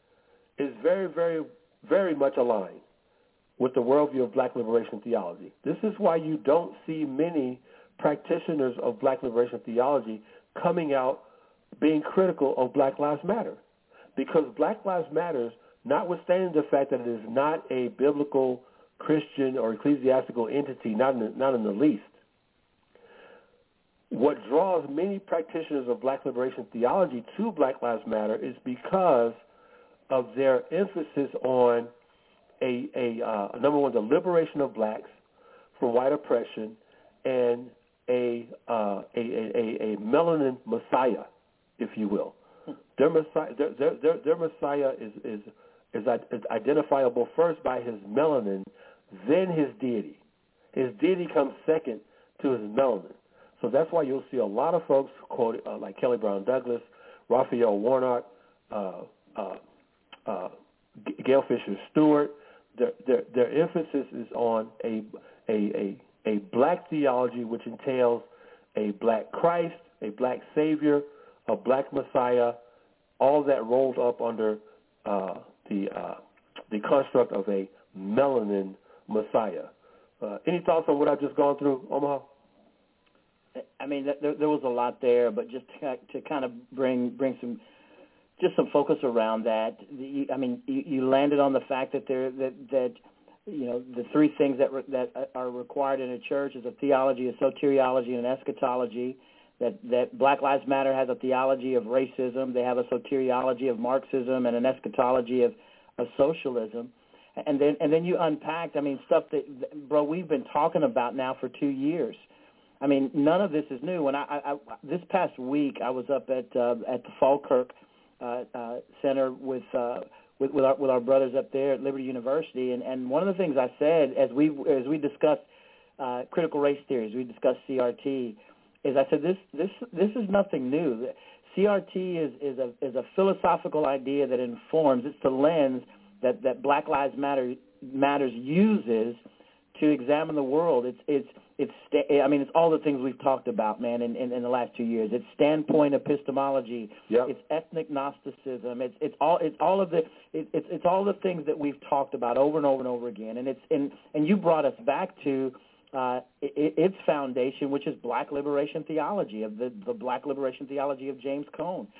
is very, very, very much aligned with the worldview of black liberation theology. This is why you don't see many practitioners of black liberation theology coming out being critical of Black Lives Matter, because Black Lives Matter, notwithstanding the fact that it is not a biblical, Christian, or ecclesiastical entity, not in the, not in the least, what draws many practitioners of black liberation theology to Black Lives Matter is because of their emphasis on a, a uh, number one, the liberation of blacks from white oppression, and a uh, a, a, a melanin Messiah, if you will. Their Messiah, their, their, their, their Messiah is, is is is identifiable first by his melanin, then his deity. His deity comes second to his melanin. So that's why you'll see a lot of folks quote uh, like Kelly Brown Douglas, Raphael Warnock, uh, uh, uh, Gail Fisher Stewart. Their, their their emphasis is on a a a a black theology, which entails a black Christ, a black Savior, a black Messiah, all that rolled up under uh, the uh, the construct of a melanin Messiah. Uh, any thoughts on what I've just gone through, Omaha? I mean, there, there was a lot there, but just to, to kind of bring bring some just some focus around that. The, I mean, you, you landed on the fact that there that that you know the three things that re, that are required in a church is a theology, a soteriology, and an eschatology. That that Black Lives Matter has a theology of racism. They have a soteriology of Marxism and an eschatology of, of socialism. And then and then you unpacked, I mean, stuff that, bro, we've been talking about now for two years. I mean, none of this is new. When I, I, I this past week, I was up at uh, at the Falkirk uh, uh, Center with uh, with with our, with our brothers up there at Liberty University, and, and one of the things I said as we as we discussed uh, critical race theories, we discussed C R T, is I said this this this is nothing new. C R T is is a is a philosophical idea that informs. It's the lens that, that Black Lives Matter Matters uses to examine the world. It's it's it's I mean it's all the things we've talked about, man, in, in, in the last two years. It's standpoint epistemology. Yep. It's ethnic Gnosticism. It's it's all it's all of the it, it's it's all the things that we've talked about over and over and over again. And it's and and you brought us back to uh, it, its foundation, which is Black liberation theology of the the Black liberation theology of James Cone.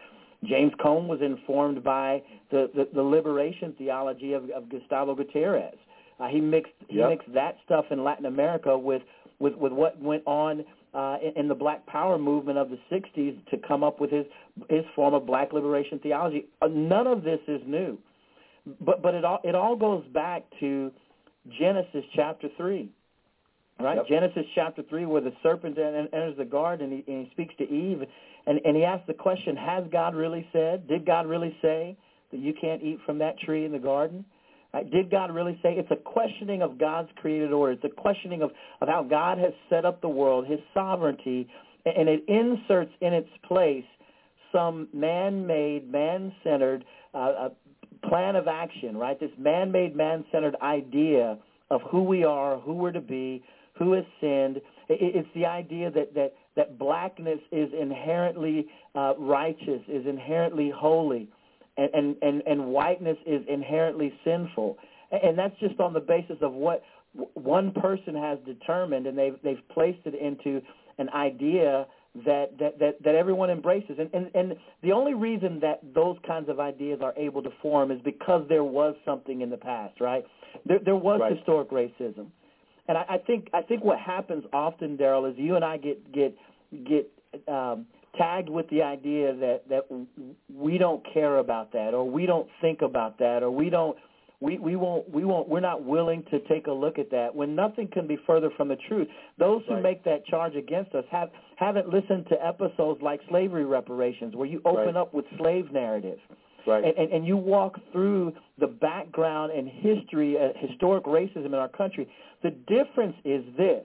James Cone was informed by the, the, the liberation theology of, of Gustavo Gutierrez. Uh, he mixed he yep. mixed that stuff in Latin America with, with, with what went on uh, in, in the Black Power movement of the sixties to come up with his his form of Black liberation theology. Uh, none of this is new, but but it all it all goes back to Genesis chapter three, right? Yep. Genesis chapter three, where the serpent enters the garden and he, and he speaks to Eve, and, and he asks the question: has God really said? Did God really say that you can't eat from that tree in the garden? Right? Did God really say? It's a questioning of God's created order. It's a questioning of, of how God has set up the world, his sovereignty, and it inserts in its place some man-made, man-centered uh, plan of action, right? This man-made, man-centered idea of who we are, who we're to be, who has sinned. It's the idea that, that, that blackness is inherently uh, righteous, is inherently holy, And, and, and, and whiteness is inherently sinful. And that's just on the basis of what one person has determined, and they've, they've placed it into an idea that, that, that, that everyone embraces. And, and, and the only reason that those kinds of ideas are able to form is because there was something in the past, right? There, there was right. historic racism. And I, I think I think what happens often, Daryl, is you and I get, get, get um, – tagged with the idea that, that we don't care about that, or we don't think about that, or we don't we, we won't we won't we're not willing to take a look at that, when nothing can be further from the truth. Those who right. make that charge against us have haven't listened to episodes like slavery reparations, where you open right. up with slave narratives. Right. And, and, and you walk through the background and history, uh, historic racism in our country. The difference is this.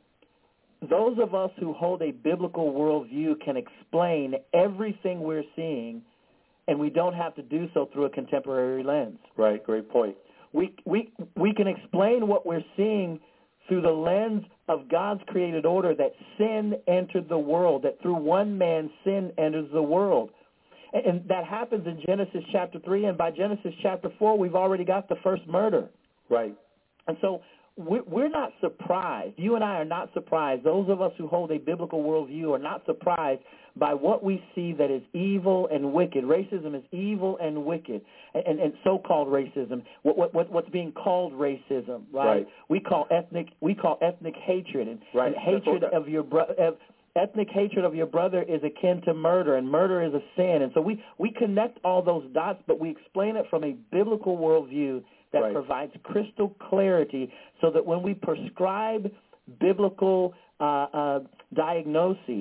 Those of us who hold a biblical worldview can explain everything we're seeing, and we don't have to do so through a contemporary lens. Right, great point. We we we can explain what we're seeing through the lens of God's created order, that sin entered the world, that through one man sin enters the world. And, and that happens in Genesis chapter three, and by Genesis chapter four, we've already got the first murder. Right. And so we're not surprised. You and I are not surprised. Those of us who hold a biblical worldview are not surprised by what we see that is evil and wicked. Racism is evil and wicked, and, and, and so-called racism, what, what, what's being called racism, right? right? We call ethnic we call ethnic hatred, and, right. and hatred of your brother. Ethnic hatred of your brother is akin to murder, and murder is a sin. And so we, we connect all those dots, but we explain it from a biblical worldview that right. provides crystal clarity, so that when we prescribe biblical uh, uh, diagnoses,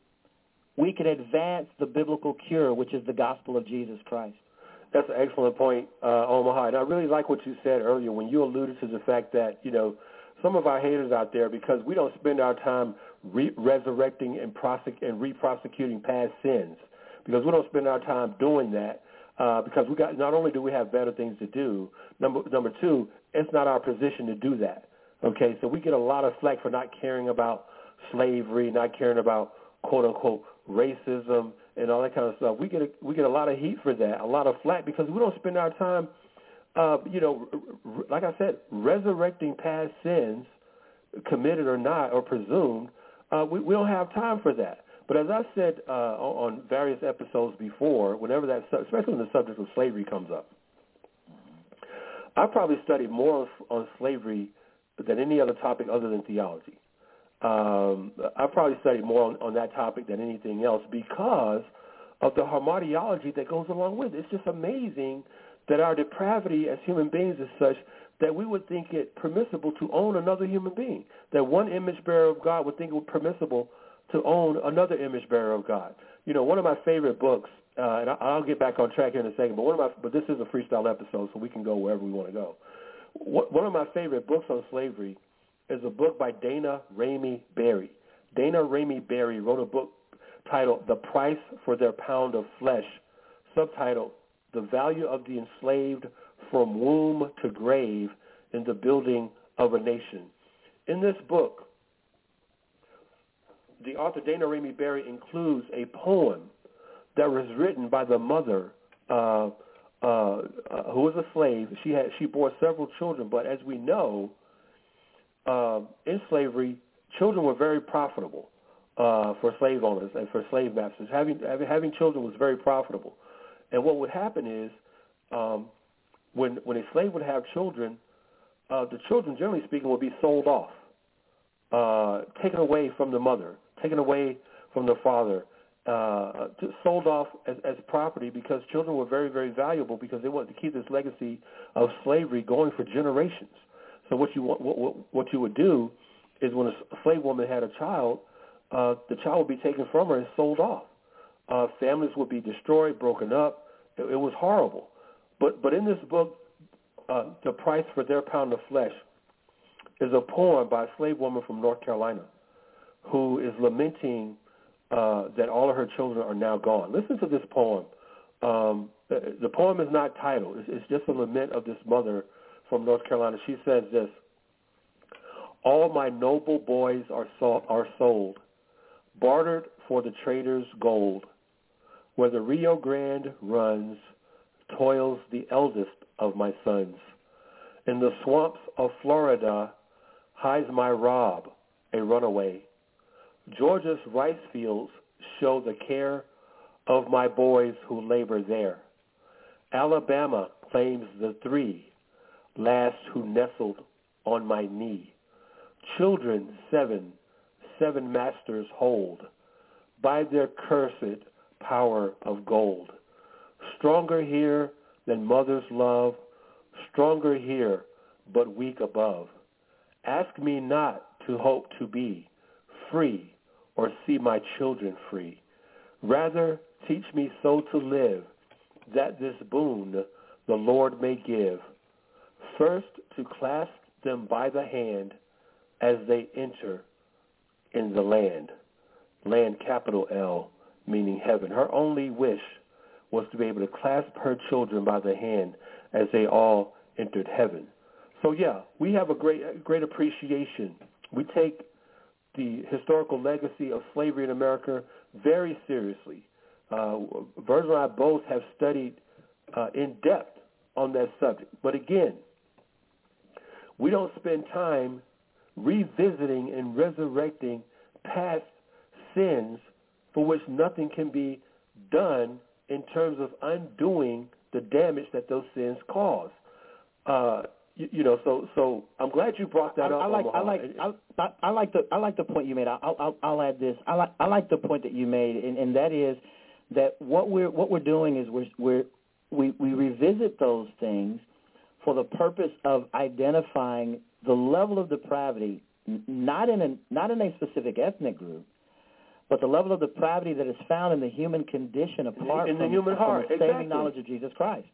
we can advance the biblical cure, which is the gospel of Jesus Christ. That's an excellent point, uh, Omaha. And I really like what you said earlier when you alluded to the fact that, you know, some of our haters out there, because we don't spend our time re- resurrecting and, prosec- and re-prosecuting past sins, because we don't spend our time doing that, uh, because we got not only do we have better things to do, number number two, it's not our position to do that. Okay, so we get a lot of flack for not caring about slavery, not caring about quote unquote racism and all that kind of stuff. We get a, we get a lot of heat for that, a lot of flack, because we don't spend our time, uh, you know, r- like I said, resurrecting past sins, committed or not or presumed. Uh, we, we don't have time for that. But as I said uh, on various episodes before, whenever that, especially when the subject of slavery comes up, I probably studied more on slavery than any other topic other than theology. Um, I probably studied more on, on that topic than anything else because of the hamartiology that goes along with it. It's just amazing that our depravity as human beings is such that we would think it permissible to own another human being, that one image bearer of God would think it was permissible to own another image bearer of God. You know, one of my favorite books, uh, and I'll get back on track here in a second, but one of my, but this is a freestyle episode, so we can go wherever we want to go. One of my favorite books on slavery is a book by Dana Ramey Berry. Dana Ramey Berry wrote a book titled The Price for Their Pound of Flesh, subtitled The Value of the Enslaved from Womb to Grave in the Building of a Nation. In this book, the author Dana Ramey Berry includes a poem that was written by the mother uh, uh, uh, who was a slave. She had she bore several children, but as we know, uh, in slavery, children were very profitable. uh, for slave owners and for slave masters. Having, having children was very profitable. And what would happen is um, when, when a slave would have children, uh, the children, generally speaking, would be sold off, uh, taken away from the mother, taken away from the father, uh, sold off as, as property, because children were very, very valuable, because they wanted to keep this legacy of slavery going for generations. So what you want, what, what you would do is when a slave woman had a child, uh, the child would be taken from her and sold off. Uh, families would be destroyed, broken up. It, it was horrible. But but in this book, uh, The Price for Their Pound of Flesh, is a poem by a slave woman from North Carolina who is lamenting uh, that all of her children are now gone. Listen to this poem. Um, the, the poem is not titled. It's, it's just a lament of this mother from North Carolina. She says this: all my noble boys are, so, are sold, bartered for the trader's gold. Where the Rio Grande runs, toils the eldest of my sons. In the swamps of Florida hides my Rob, a runaway. Georgia's rice fields show the care of my boys who labor there. Alabama claims the three last who nestled on my knee. Children seven, seven masters hold by their cursed power of gold. Stronger here than mother's love, stronger here but weak above. Ask me not to hope to be free or see my children free. Rather teach me so to live that this boon the Lord may give. First to clasp them by the hand as they enter in the land. Land, capital L, meaning heaven. Her only wish was to be able to clasp her children by the hand as they all entered heaven. So yeah, we have a great great appreciation. We take the historical legacy of slavery in America very seriously. Uh, Virgil and I both have studied uh, in depth on that subject. But again, we don't spend time revisiting and resurrecting past sins for which nothing can be done in terms of undoing the damage that those sins cause. Uh, you, you know, so so I'm glad you brought that I, up. I like Omaha. I like I, I, I like the I like the point you made. I'll I'll, I'll add this. I like I like the point that you made, and, and that is that what we're what we're doing is we're we're we we revisit those things for the purpose of identifying the level of depravity, not in a not in a specific ethnic group, but the level of depravity that is found in the human condition apart in the from, human from heart. the saving Exactly. knowledge of Jesus Christ.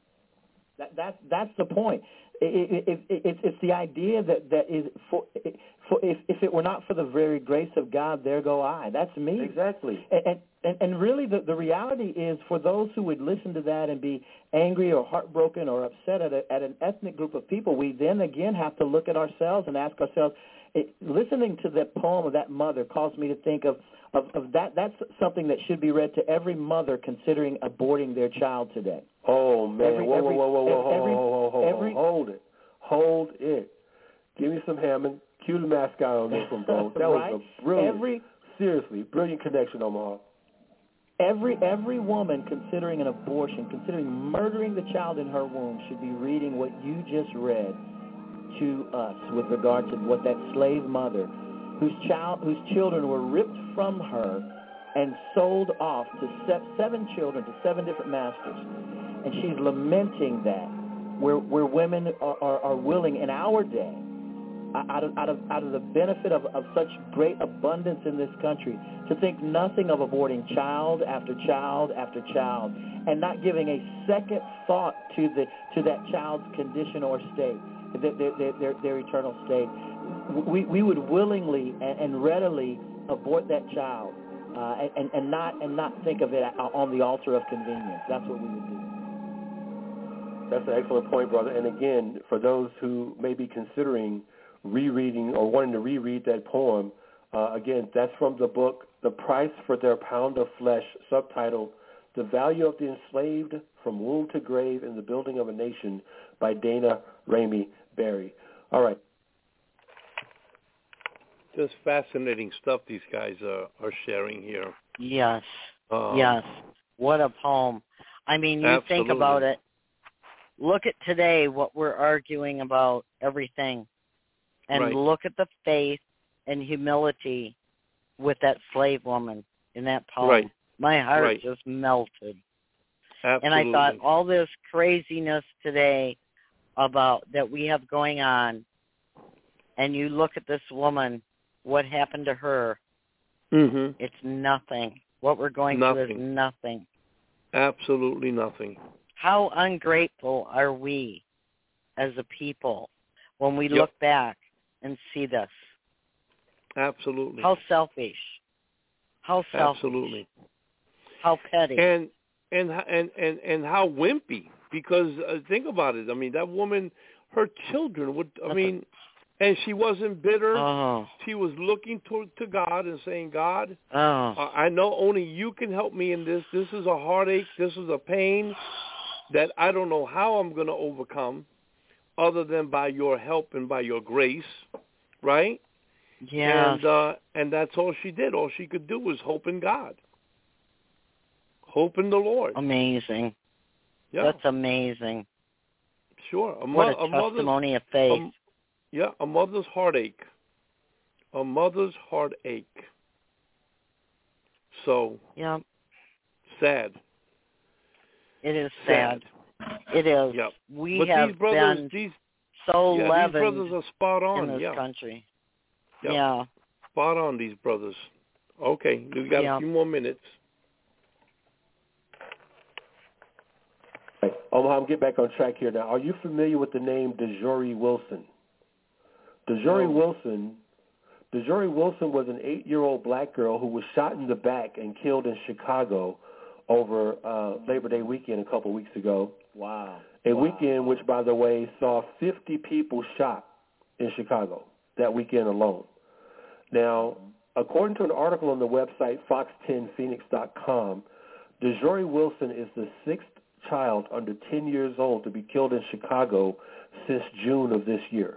That, that's that's the point. It, it, it, it, it's the idea that, that is for, for if, if it were not for the very grace of God, there go I. That's me. Exactly. And and, and really, the, the reality is, for those who would listen to that and be angry or heartbroken or upset at, a, at an ethnic group of people, we then again have to look at ourselves and ask ourselves. It, listening to that poem of that mother caused me to think of, of, of that. That's something that should be read to every mother considering aborting their child today. Oh, man. Every, whoa, every, whoa, whoa, whoa, whoa, every, whoa, whoa, whoa, every, hold it. Hold it. Give me some Hammond. Cue the mascot on this one, bro. That right? was a brilliant, every, seriously, brilliant connection, Omaha. Every, every woman considering an abortion, considering murdering the child in her womb, should be reading what you just read to us with regard to what that slave mother, whose child, whose children were ripped from her and sold off to seven children to seven different masters, and she's lamenting that, where where women are, are, are willing in our day, out of out of out of the benefit of, of such great abundance in this country, to think nothing of aborting child after child after child, and not giving a second thought to the to that child's condition or state. Their, their, their, their eternal state. We, we would willingly and, and readily abort that child uh, and, and not and not think of it on the altar of convenience. That's what we would do. That's an excellent point, brother. And again, for those who may be considering rereading or wanting to reread that poem, uh, again, that's from the book The Price for Their Pound of Flesh, subtitled The Value of the Enslaved from Womb to Grave in the Building of a Nation by Dana Ramey Berry. All right. Just fascinating stuff these guys are, are sharing here. Yes. Um, yes. What a poem. I mean, you absolutely. think about it. Look at today, what we're arguing about everything. And right. look at the faith and humility with that slave woman in that poem. Right. My heart right. just melted. Absolutely. And I thought all this craziness today about that we have going on, and you look at this woman, what happened to her, mm-hmm. it's nothing. What we're going nothing. through is nothing. Absolutely nothing. How ungrateful are we as a people when we yep. look back and see this? Absolutely. How selfish. How selfish. Absolutely. How petty. And and and and, and how wimpy. Because uh, think about it. I mean, that woman, her children would. I mean, and she wasn't bitter. Oh. She was looking to to God and saying, God, oh. uh, I know only you can help me in this. This is a heartache. This is a pain that I don't know how I'm going to overcome, other than by your help and by your grace, right? Yeah. And uh, and that's all she did. All she could do was hope in God, hope in the Lord. Amazing. Yeah. That's amazing. Sure. A what mo- a, a testimony of faith. A, yeah, a mother's heartache. A mother's heartache. So. Yeah. Sad. It is sad. sad. It is. Yep. We but have these brothers, been these, so yeah, leavened these brothers are spot on. in this yeah. country. Yep. Yeah. Spot on, these brothers. Okay, we got yep. a few more minutes. Right. Omaha, I'm getting back on track here now. Are you familiar with the name DeJory Wilson? DeJory no. Wilson, DeJory Wilson was an eight-year-old black girl who was shot in the back and killed in Chicago over uh, Labor Day weekend a couple weeks ago. Wow. A wow. weekend which, by the way, saw fifty people shot in Chicago that weekend alone. Now, according to an article on the website fox ten phoenix dot com, DeJory Wilson is the sixth child under ten years old to be killed in Chicago since June of this year.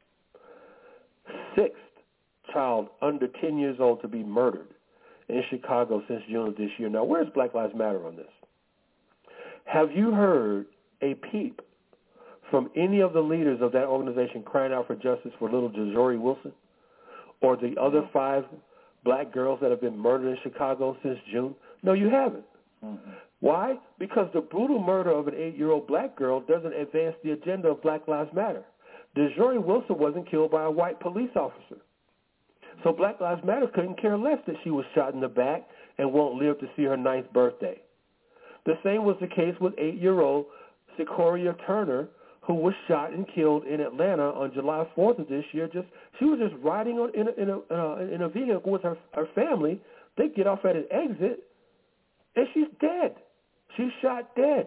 Sixth child under ten years old to be murdered in Chicago since June of this year. Now, where's Black Lives Matter on this? Have you heard a peep from any of the leaders of that organization crying out for justice for little DeJory Wilson or the other five black girls that have been murdered in Chicago since June? No, you haven't. Mm-hmm. Why? Because the brutal murder of an eight-year-old black girl doesn't advance the agenda of Black Lives Matter. DeJory Wilson wasn't killed by a white police officer. So Black Lives Matter couldn't care less that she was shot in the back and won't live to see her ninth birthday. The same was the case with eight-year-old Sequoia Turner, who was shot and killed in Atlanta on July fourth of this year. Just she was just riding on in a, in a, uh, in a vehicle with her, her family. They get off at an exit, and she's dead. She's shot dead.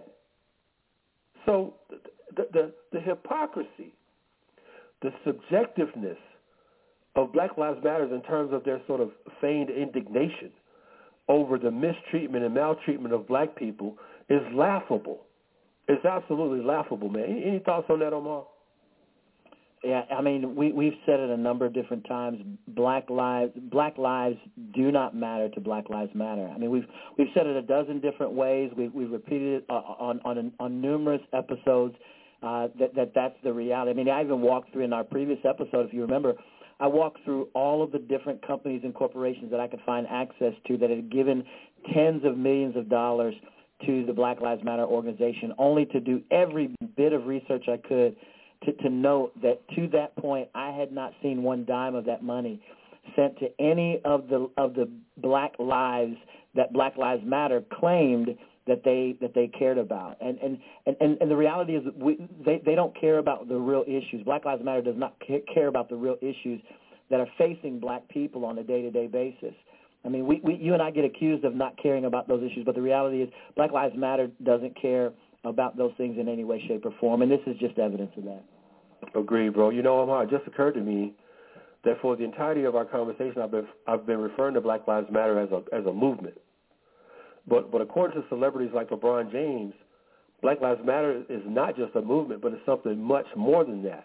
So the, the, the hypocrisy, the subjectiveness of Black Lives Matter in terms of their sort of feigned indignation over the mistreatment and maltreatment of black people is laughable. It's absolutely laughable, man. Any, any thoughts on that, Omar? Yeah, I mean, we, we've said it a number of different times. Black lives, black lives do not matter to Black Lives Matter. I mean, we've we've said it a dozen different ways. We've we've repeated it on on on numerous episodes. Uh, that that that's the reality. I mean, I even walked through in our previous episode, if you remember, I walked through all of the different companies and corporations that I could find access to that had given tens of millions of dollars to the Black Lives Matter organization, only to do every bit of research I could to, to note that to that point I had not seen one dime of that money sent to any of the of the black lives that Black Lives Matter claimed that they that they cared about. And and, and, and the reality is that we, they, they don't care about the real issues. Black Lives Matter does not care about the real issues that are facing black people on a day-to-day basis. I mean, we, we, you and I get accused of not caring about those issues, but the reality is Black Lives Matter doesn't care about those things in any way, shape, or form, and this is just evidence of that. Agreed, bro. You know, Omar, it just occurred to me that for the entirety of our conversation, I've been I've been referring to Black Lives Matter as a as a movement. But but according to celebrities like LeBron James, Black Lives Matter is not just a movement, but it's something much more than that.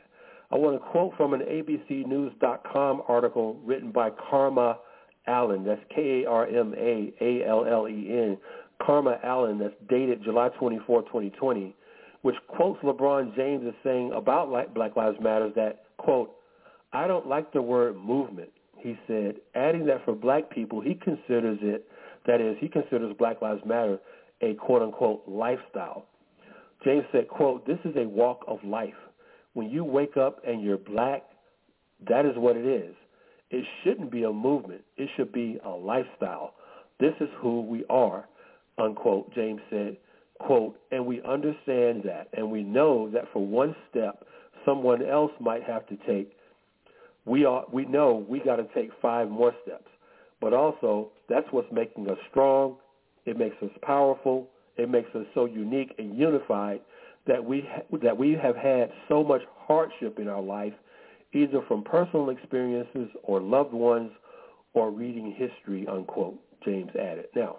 I want to quote from an A B C News dot com article written by Karma Allen. That's K A R M A A L L E N. Karma Allen, that's dated July twenty-fourth, twenty twenty, which quotes LeBron James as saying about Black Lives Matter that, quote, "I don't like the word movement," he said, adding that for black people, he considers it, that is, he considers Black Lives Matter a quote-unquote lifestyle. James said, quote, "This is a walk of life. When you wake up and you're black, that is what it is. It shouldn't be a movement. It should be a lifestyle. This is who we are," unquote, James said, quote, "and we understand that, and we know that for one step someone else might have to take, we are, we know we got to take five more steps. But also, that's what's making us strong. It makes us powerful. It makes us so unique and unified that we ha- that we have had so much hardship in our life, either from personal experiences or loved ones or reading history," unquote, James added. Now,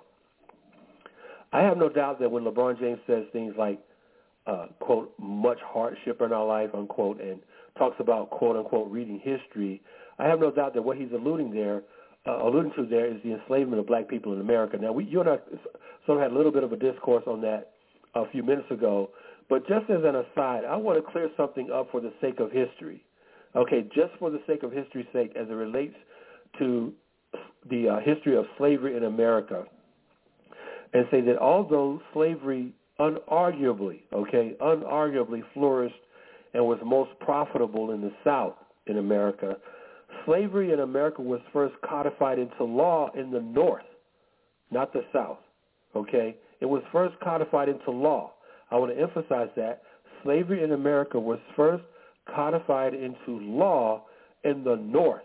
I have no doubt that when LeBron James says things like, uh, quote, "much hardship in our life," unquote, and talks about, quote, unquote, reading history, I have no doubt that what he's alluding there, uh, alluding to there is the enslavement of black people in America. Now, we, you and I sort of had a little bit of a discourse on that a few minutes ago, but just as an aside, I want to clear something up for the sake of history. Okay, just for the sake of history's sake, as it relates to the uh, history of slavery in America, and say that although slavery unarguably, okay, unarguably flourished and was most profitable in the South in America, slavery in America was first codified into law in the North, not the South, okay? It was first codified into law. I want to emphasize that. Slavery in America was first codified into law in the North,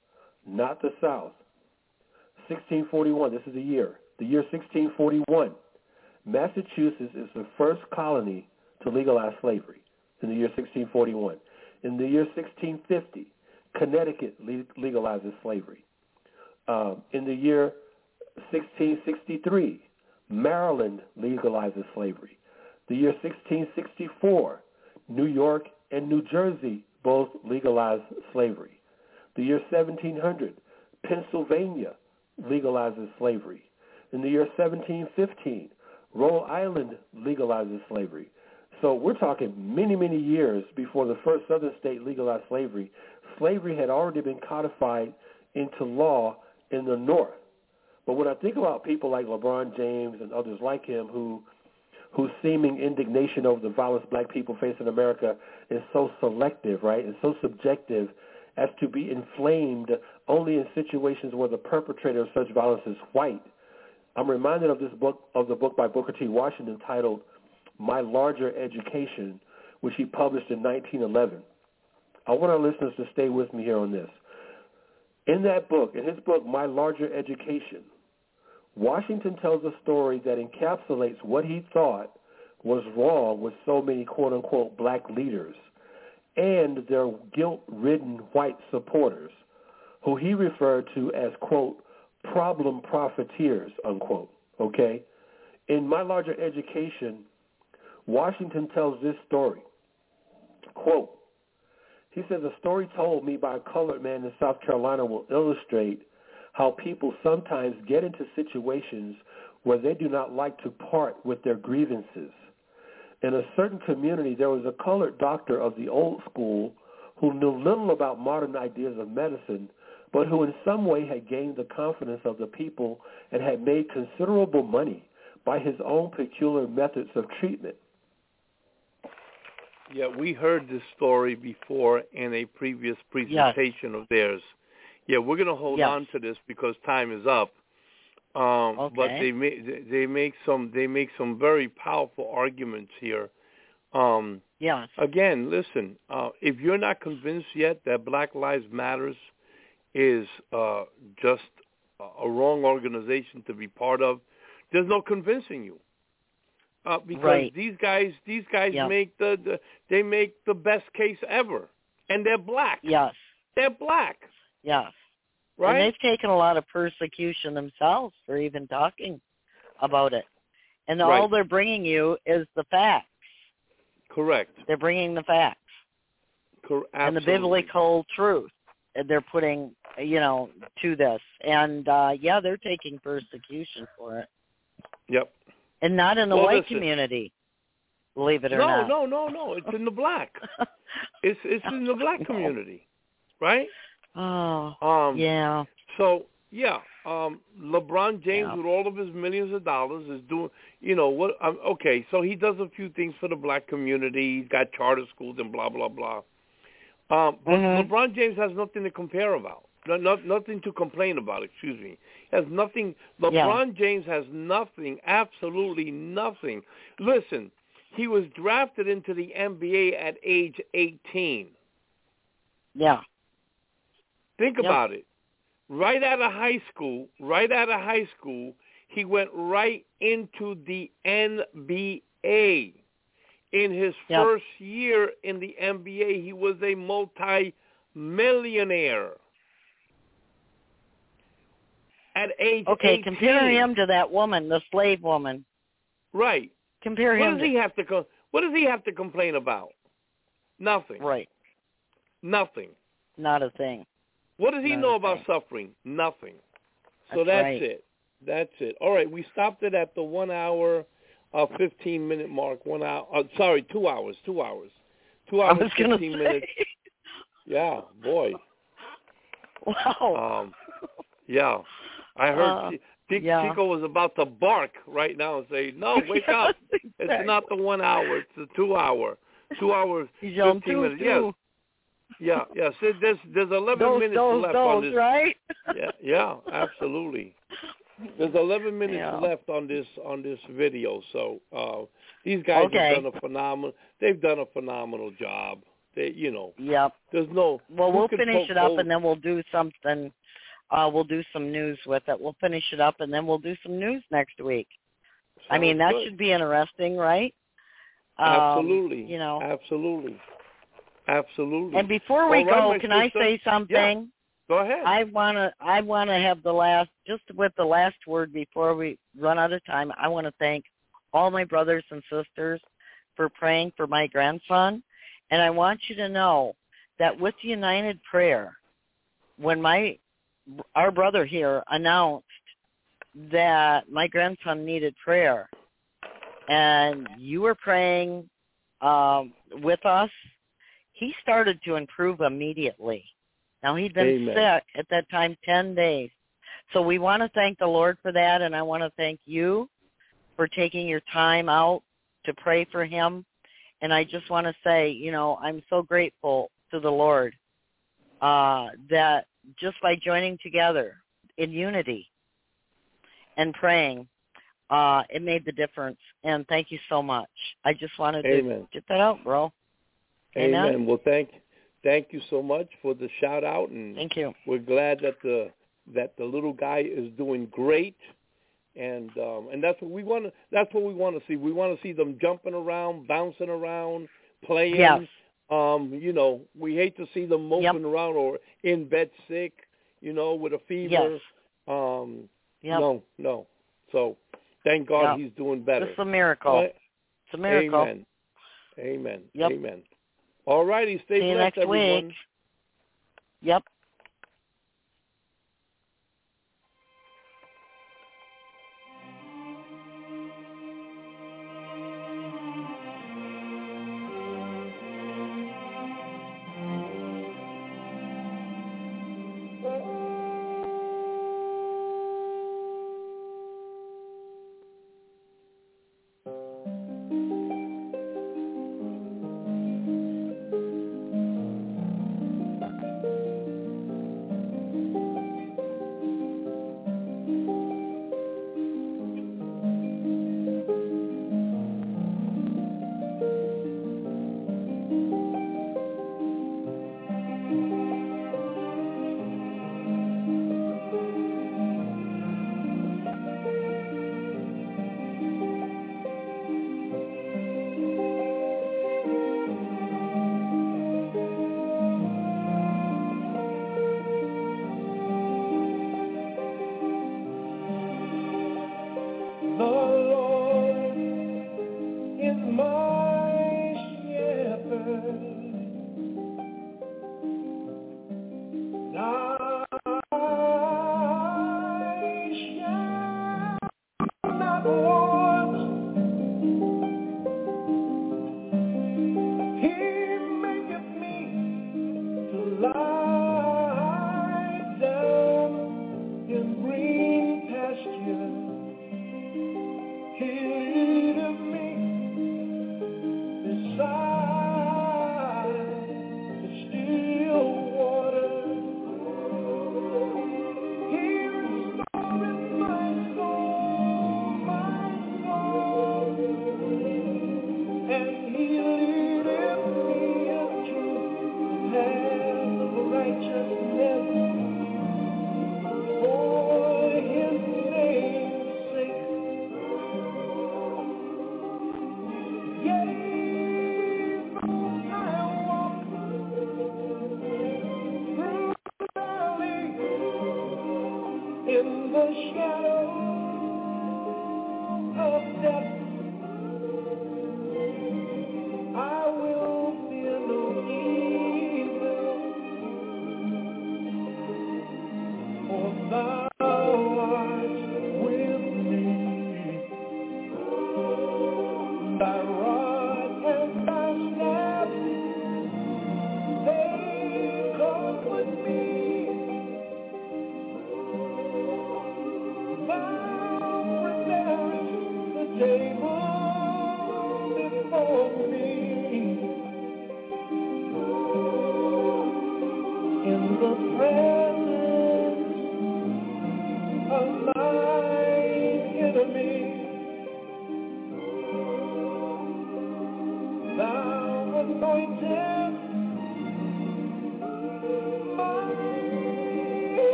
not the South. sixteen forty-one, this is the year. The year sixteen forty-one, Massachusetts is the first colony to legalize slavery in the year sixteen forty-one. In the year sixteen fifty, Connecticut legalizes slavery. Um, in the year sixteen sixty-three, Maryland legalizes slavery. The year sixteen sixty-four, New York and New Jersey both legalize slavery. The year seventeen hundred, Pennsylvania legalizes slavery. In the year seventeen fifteen, Rhode Island legalizes slavery. So we're talking many, many years before the first southern state legalized slavery. Slavery had already been codified into law in the North. But when I think about people like LeBron James and others like him who whose seeming indignation over the violence black people face in America is so selective, right, and so subjective as to be inflamed only in situations where the perpetrator of such violence is white, I'm reminded of this book, of the book by Booker T. Washington titled My Larger Education, which he published in nineteen eleven. I want our listeners to stay with me here on this. In that book, in his book, My Larger Education, Washington tells a story that encapsulates what he thought was wrong with so many quote-unquote black leaders and their guilt-ridden white supporters, who he referred to as, quote, problem profiteers, unquote, okay? In My Larger Education, Washington tells this story, quote, he says, "A story told me by a colored man in South Carolina will illustrate how people sometimes get into situations where they do not like to part with their grievances. In a certain community, there was a colored doctor of the old school who knew little about modern ideas of medicine, but who in some way had gained the confidence of the people and had made considerable money by his own peculiar methods of treatment." Yeah, we heard this story before in a previous presentation yes. of theirs. Yeah, we're going to hold yes. on to this because time is up. Um, okay. But they make they make some they make some very powerful arguments here. Um, yes. Again, listen. Uh, if you're not convinced yet that Black Lives Matters is uh, just a wrong organization to be part of, there's no convincing you. Uh, because right. these guys, these guys yep. make the, the they make the best case ever, and they're black. Yes, they're black. Yes, right. And they've taken a lot of persecution themselves for even talking about it, and right. all they're bringing you is the facts. Correct. They're bringing the facts. Cor- and the absolutely. biblical truth they're putting, you know, to this. And, uh, yeah, they're taking persecution for it. Yep. And not in the Well, white listen. community, believe it or No, not. no, no, no. It's in the black. It's it's in the black community, right? Oh, Um, yeah. So yeah, um, LeBron James Yeah. with all of his millions of dollars is doing, you know what? Um, okay, so he does a few things for the black community. He's got charter schools and blah blah blah. Um, but Mhm. LeBron James has nothing to compare about. No, not, nothing to complain about. Excuse me. Has nothing. LeBron Yeah. James has nothing. Absolutely nothing. Listen, he was drafted into the N B A at age eighteen. Yeah. Think Yep. about it. Right out of high school, right out of high school, he went right into the N B A. In his Yep. first year in the N B A, he was a multi-millionaire. At age Okay, eighteen. compare him to that woman, the slave woman. Right. Compare What him does to... he have to co- What does he have to complain about? Nothing. Right. Nothing. Not a thing. What does he Not know a about thing. suffering? Nothing. So That's that's right. it. That's it. All right, we stopped it at the one hour, uh, fifteen minute mark. One hour. Uh, sorry, two hours. Two hours. Two I hours, was going to fifteen say. minutes. Yeah, boy. Wow. Um, yeah, I heard Uh, Ch- Ch- yeah. Chico was about to bark right now and say, "No, wake Yes, up! exactly. It's not the one hour; it's the two hour. Two hours, He's yelling, fifteen two, minutes." two. Yes, yeah, yeah. So there's there's eleven Those, minutes those, left on those, this. right? Yeah, yeah, absolutely. There's eleven minutes Yeah. left on this on this video, so uh, these guys Okay. have done a phenomenal. They've done a phenomenal job. They, you know, Yep. there's no. Well, who we'll can finish poke it up, holes- and then we'll do something. Uh, we'll do some news with it. We'll finish it up, and then we'll do some news next week. I mean, Sounds that good. should be interesting, right? Um, Absolutely. You know. Absolutely. Absolutely. And before we All right, go, my can I sister. say something? Yeah. Go ahead. I wanna I wanna have the last just with the last word before we run out of time. I want to thank all my brothers and sisters for praying for my grandson, and I want you to know that with United Prayer, when my our brother here announced that my grandson needed prayer, and you were praying um, with us, he started to improve immediately. Now, he'd been Amen. sick at that time ten days. So we want to thank the Lord for that, and I want to thank you for taking your time out to pray for him. And I just want to say, you know, I'm so grateful to the Lord uh, that just by joining together in unity and praying, uh, it made the difference. And thank you so much. I just wanted Amen. to get that out, bro. Amen. Amen. Well, thank thank you so much for the shout out, and Thank you. we're glad that the that the little guy is doing great, and um, and that's what we want to that's what we want to see. We want to see them jumping around, bouncing around, playing. Yes. Um, you know, we hate to see them moping Yep. around or in bed sick, you know, with a fever. Yes. Um, Yep. No, no. So thank God Yep. he's doing better. It's a miracle. All right? It's a miracle. Amen. Amen. Yep. Amen. All righty. Stay See you blessed, next everyone. week. Yep. my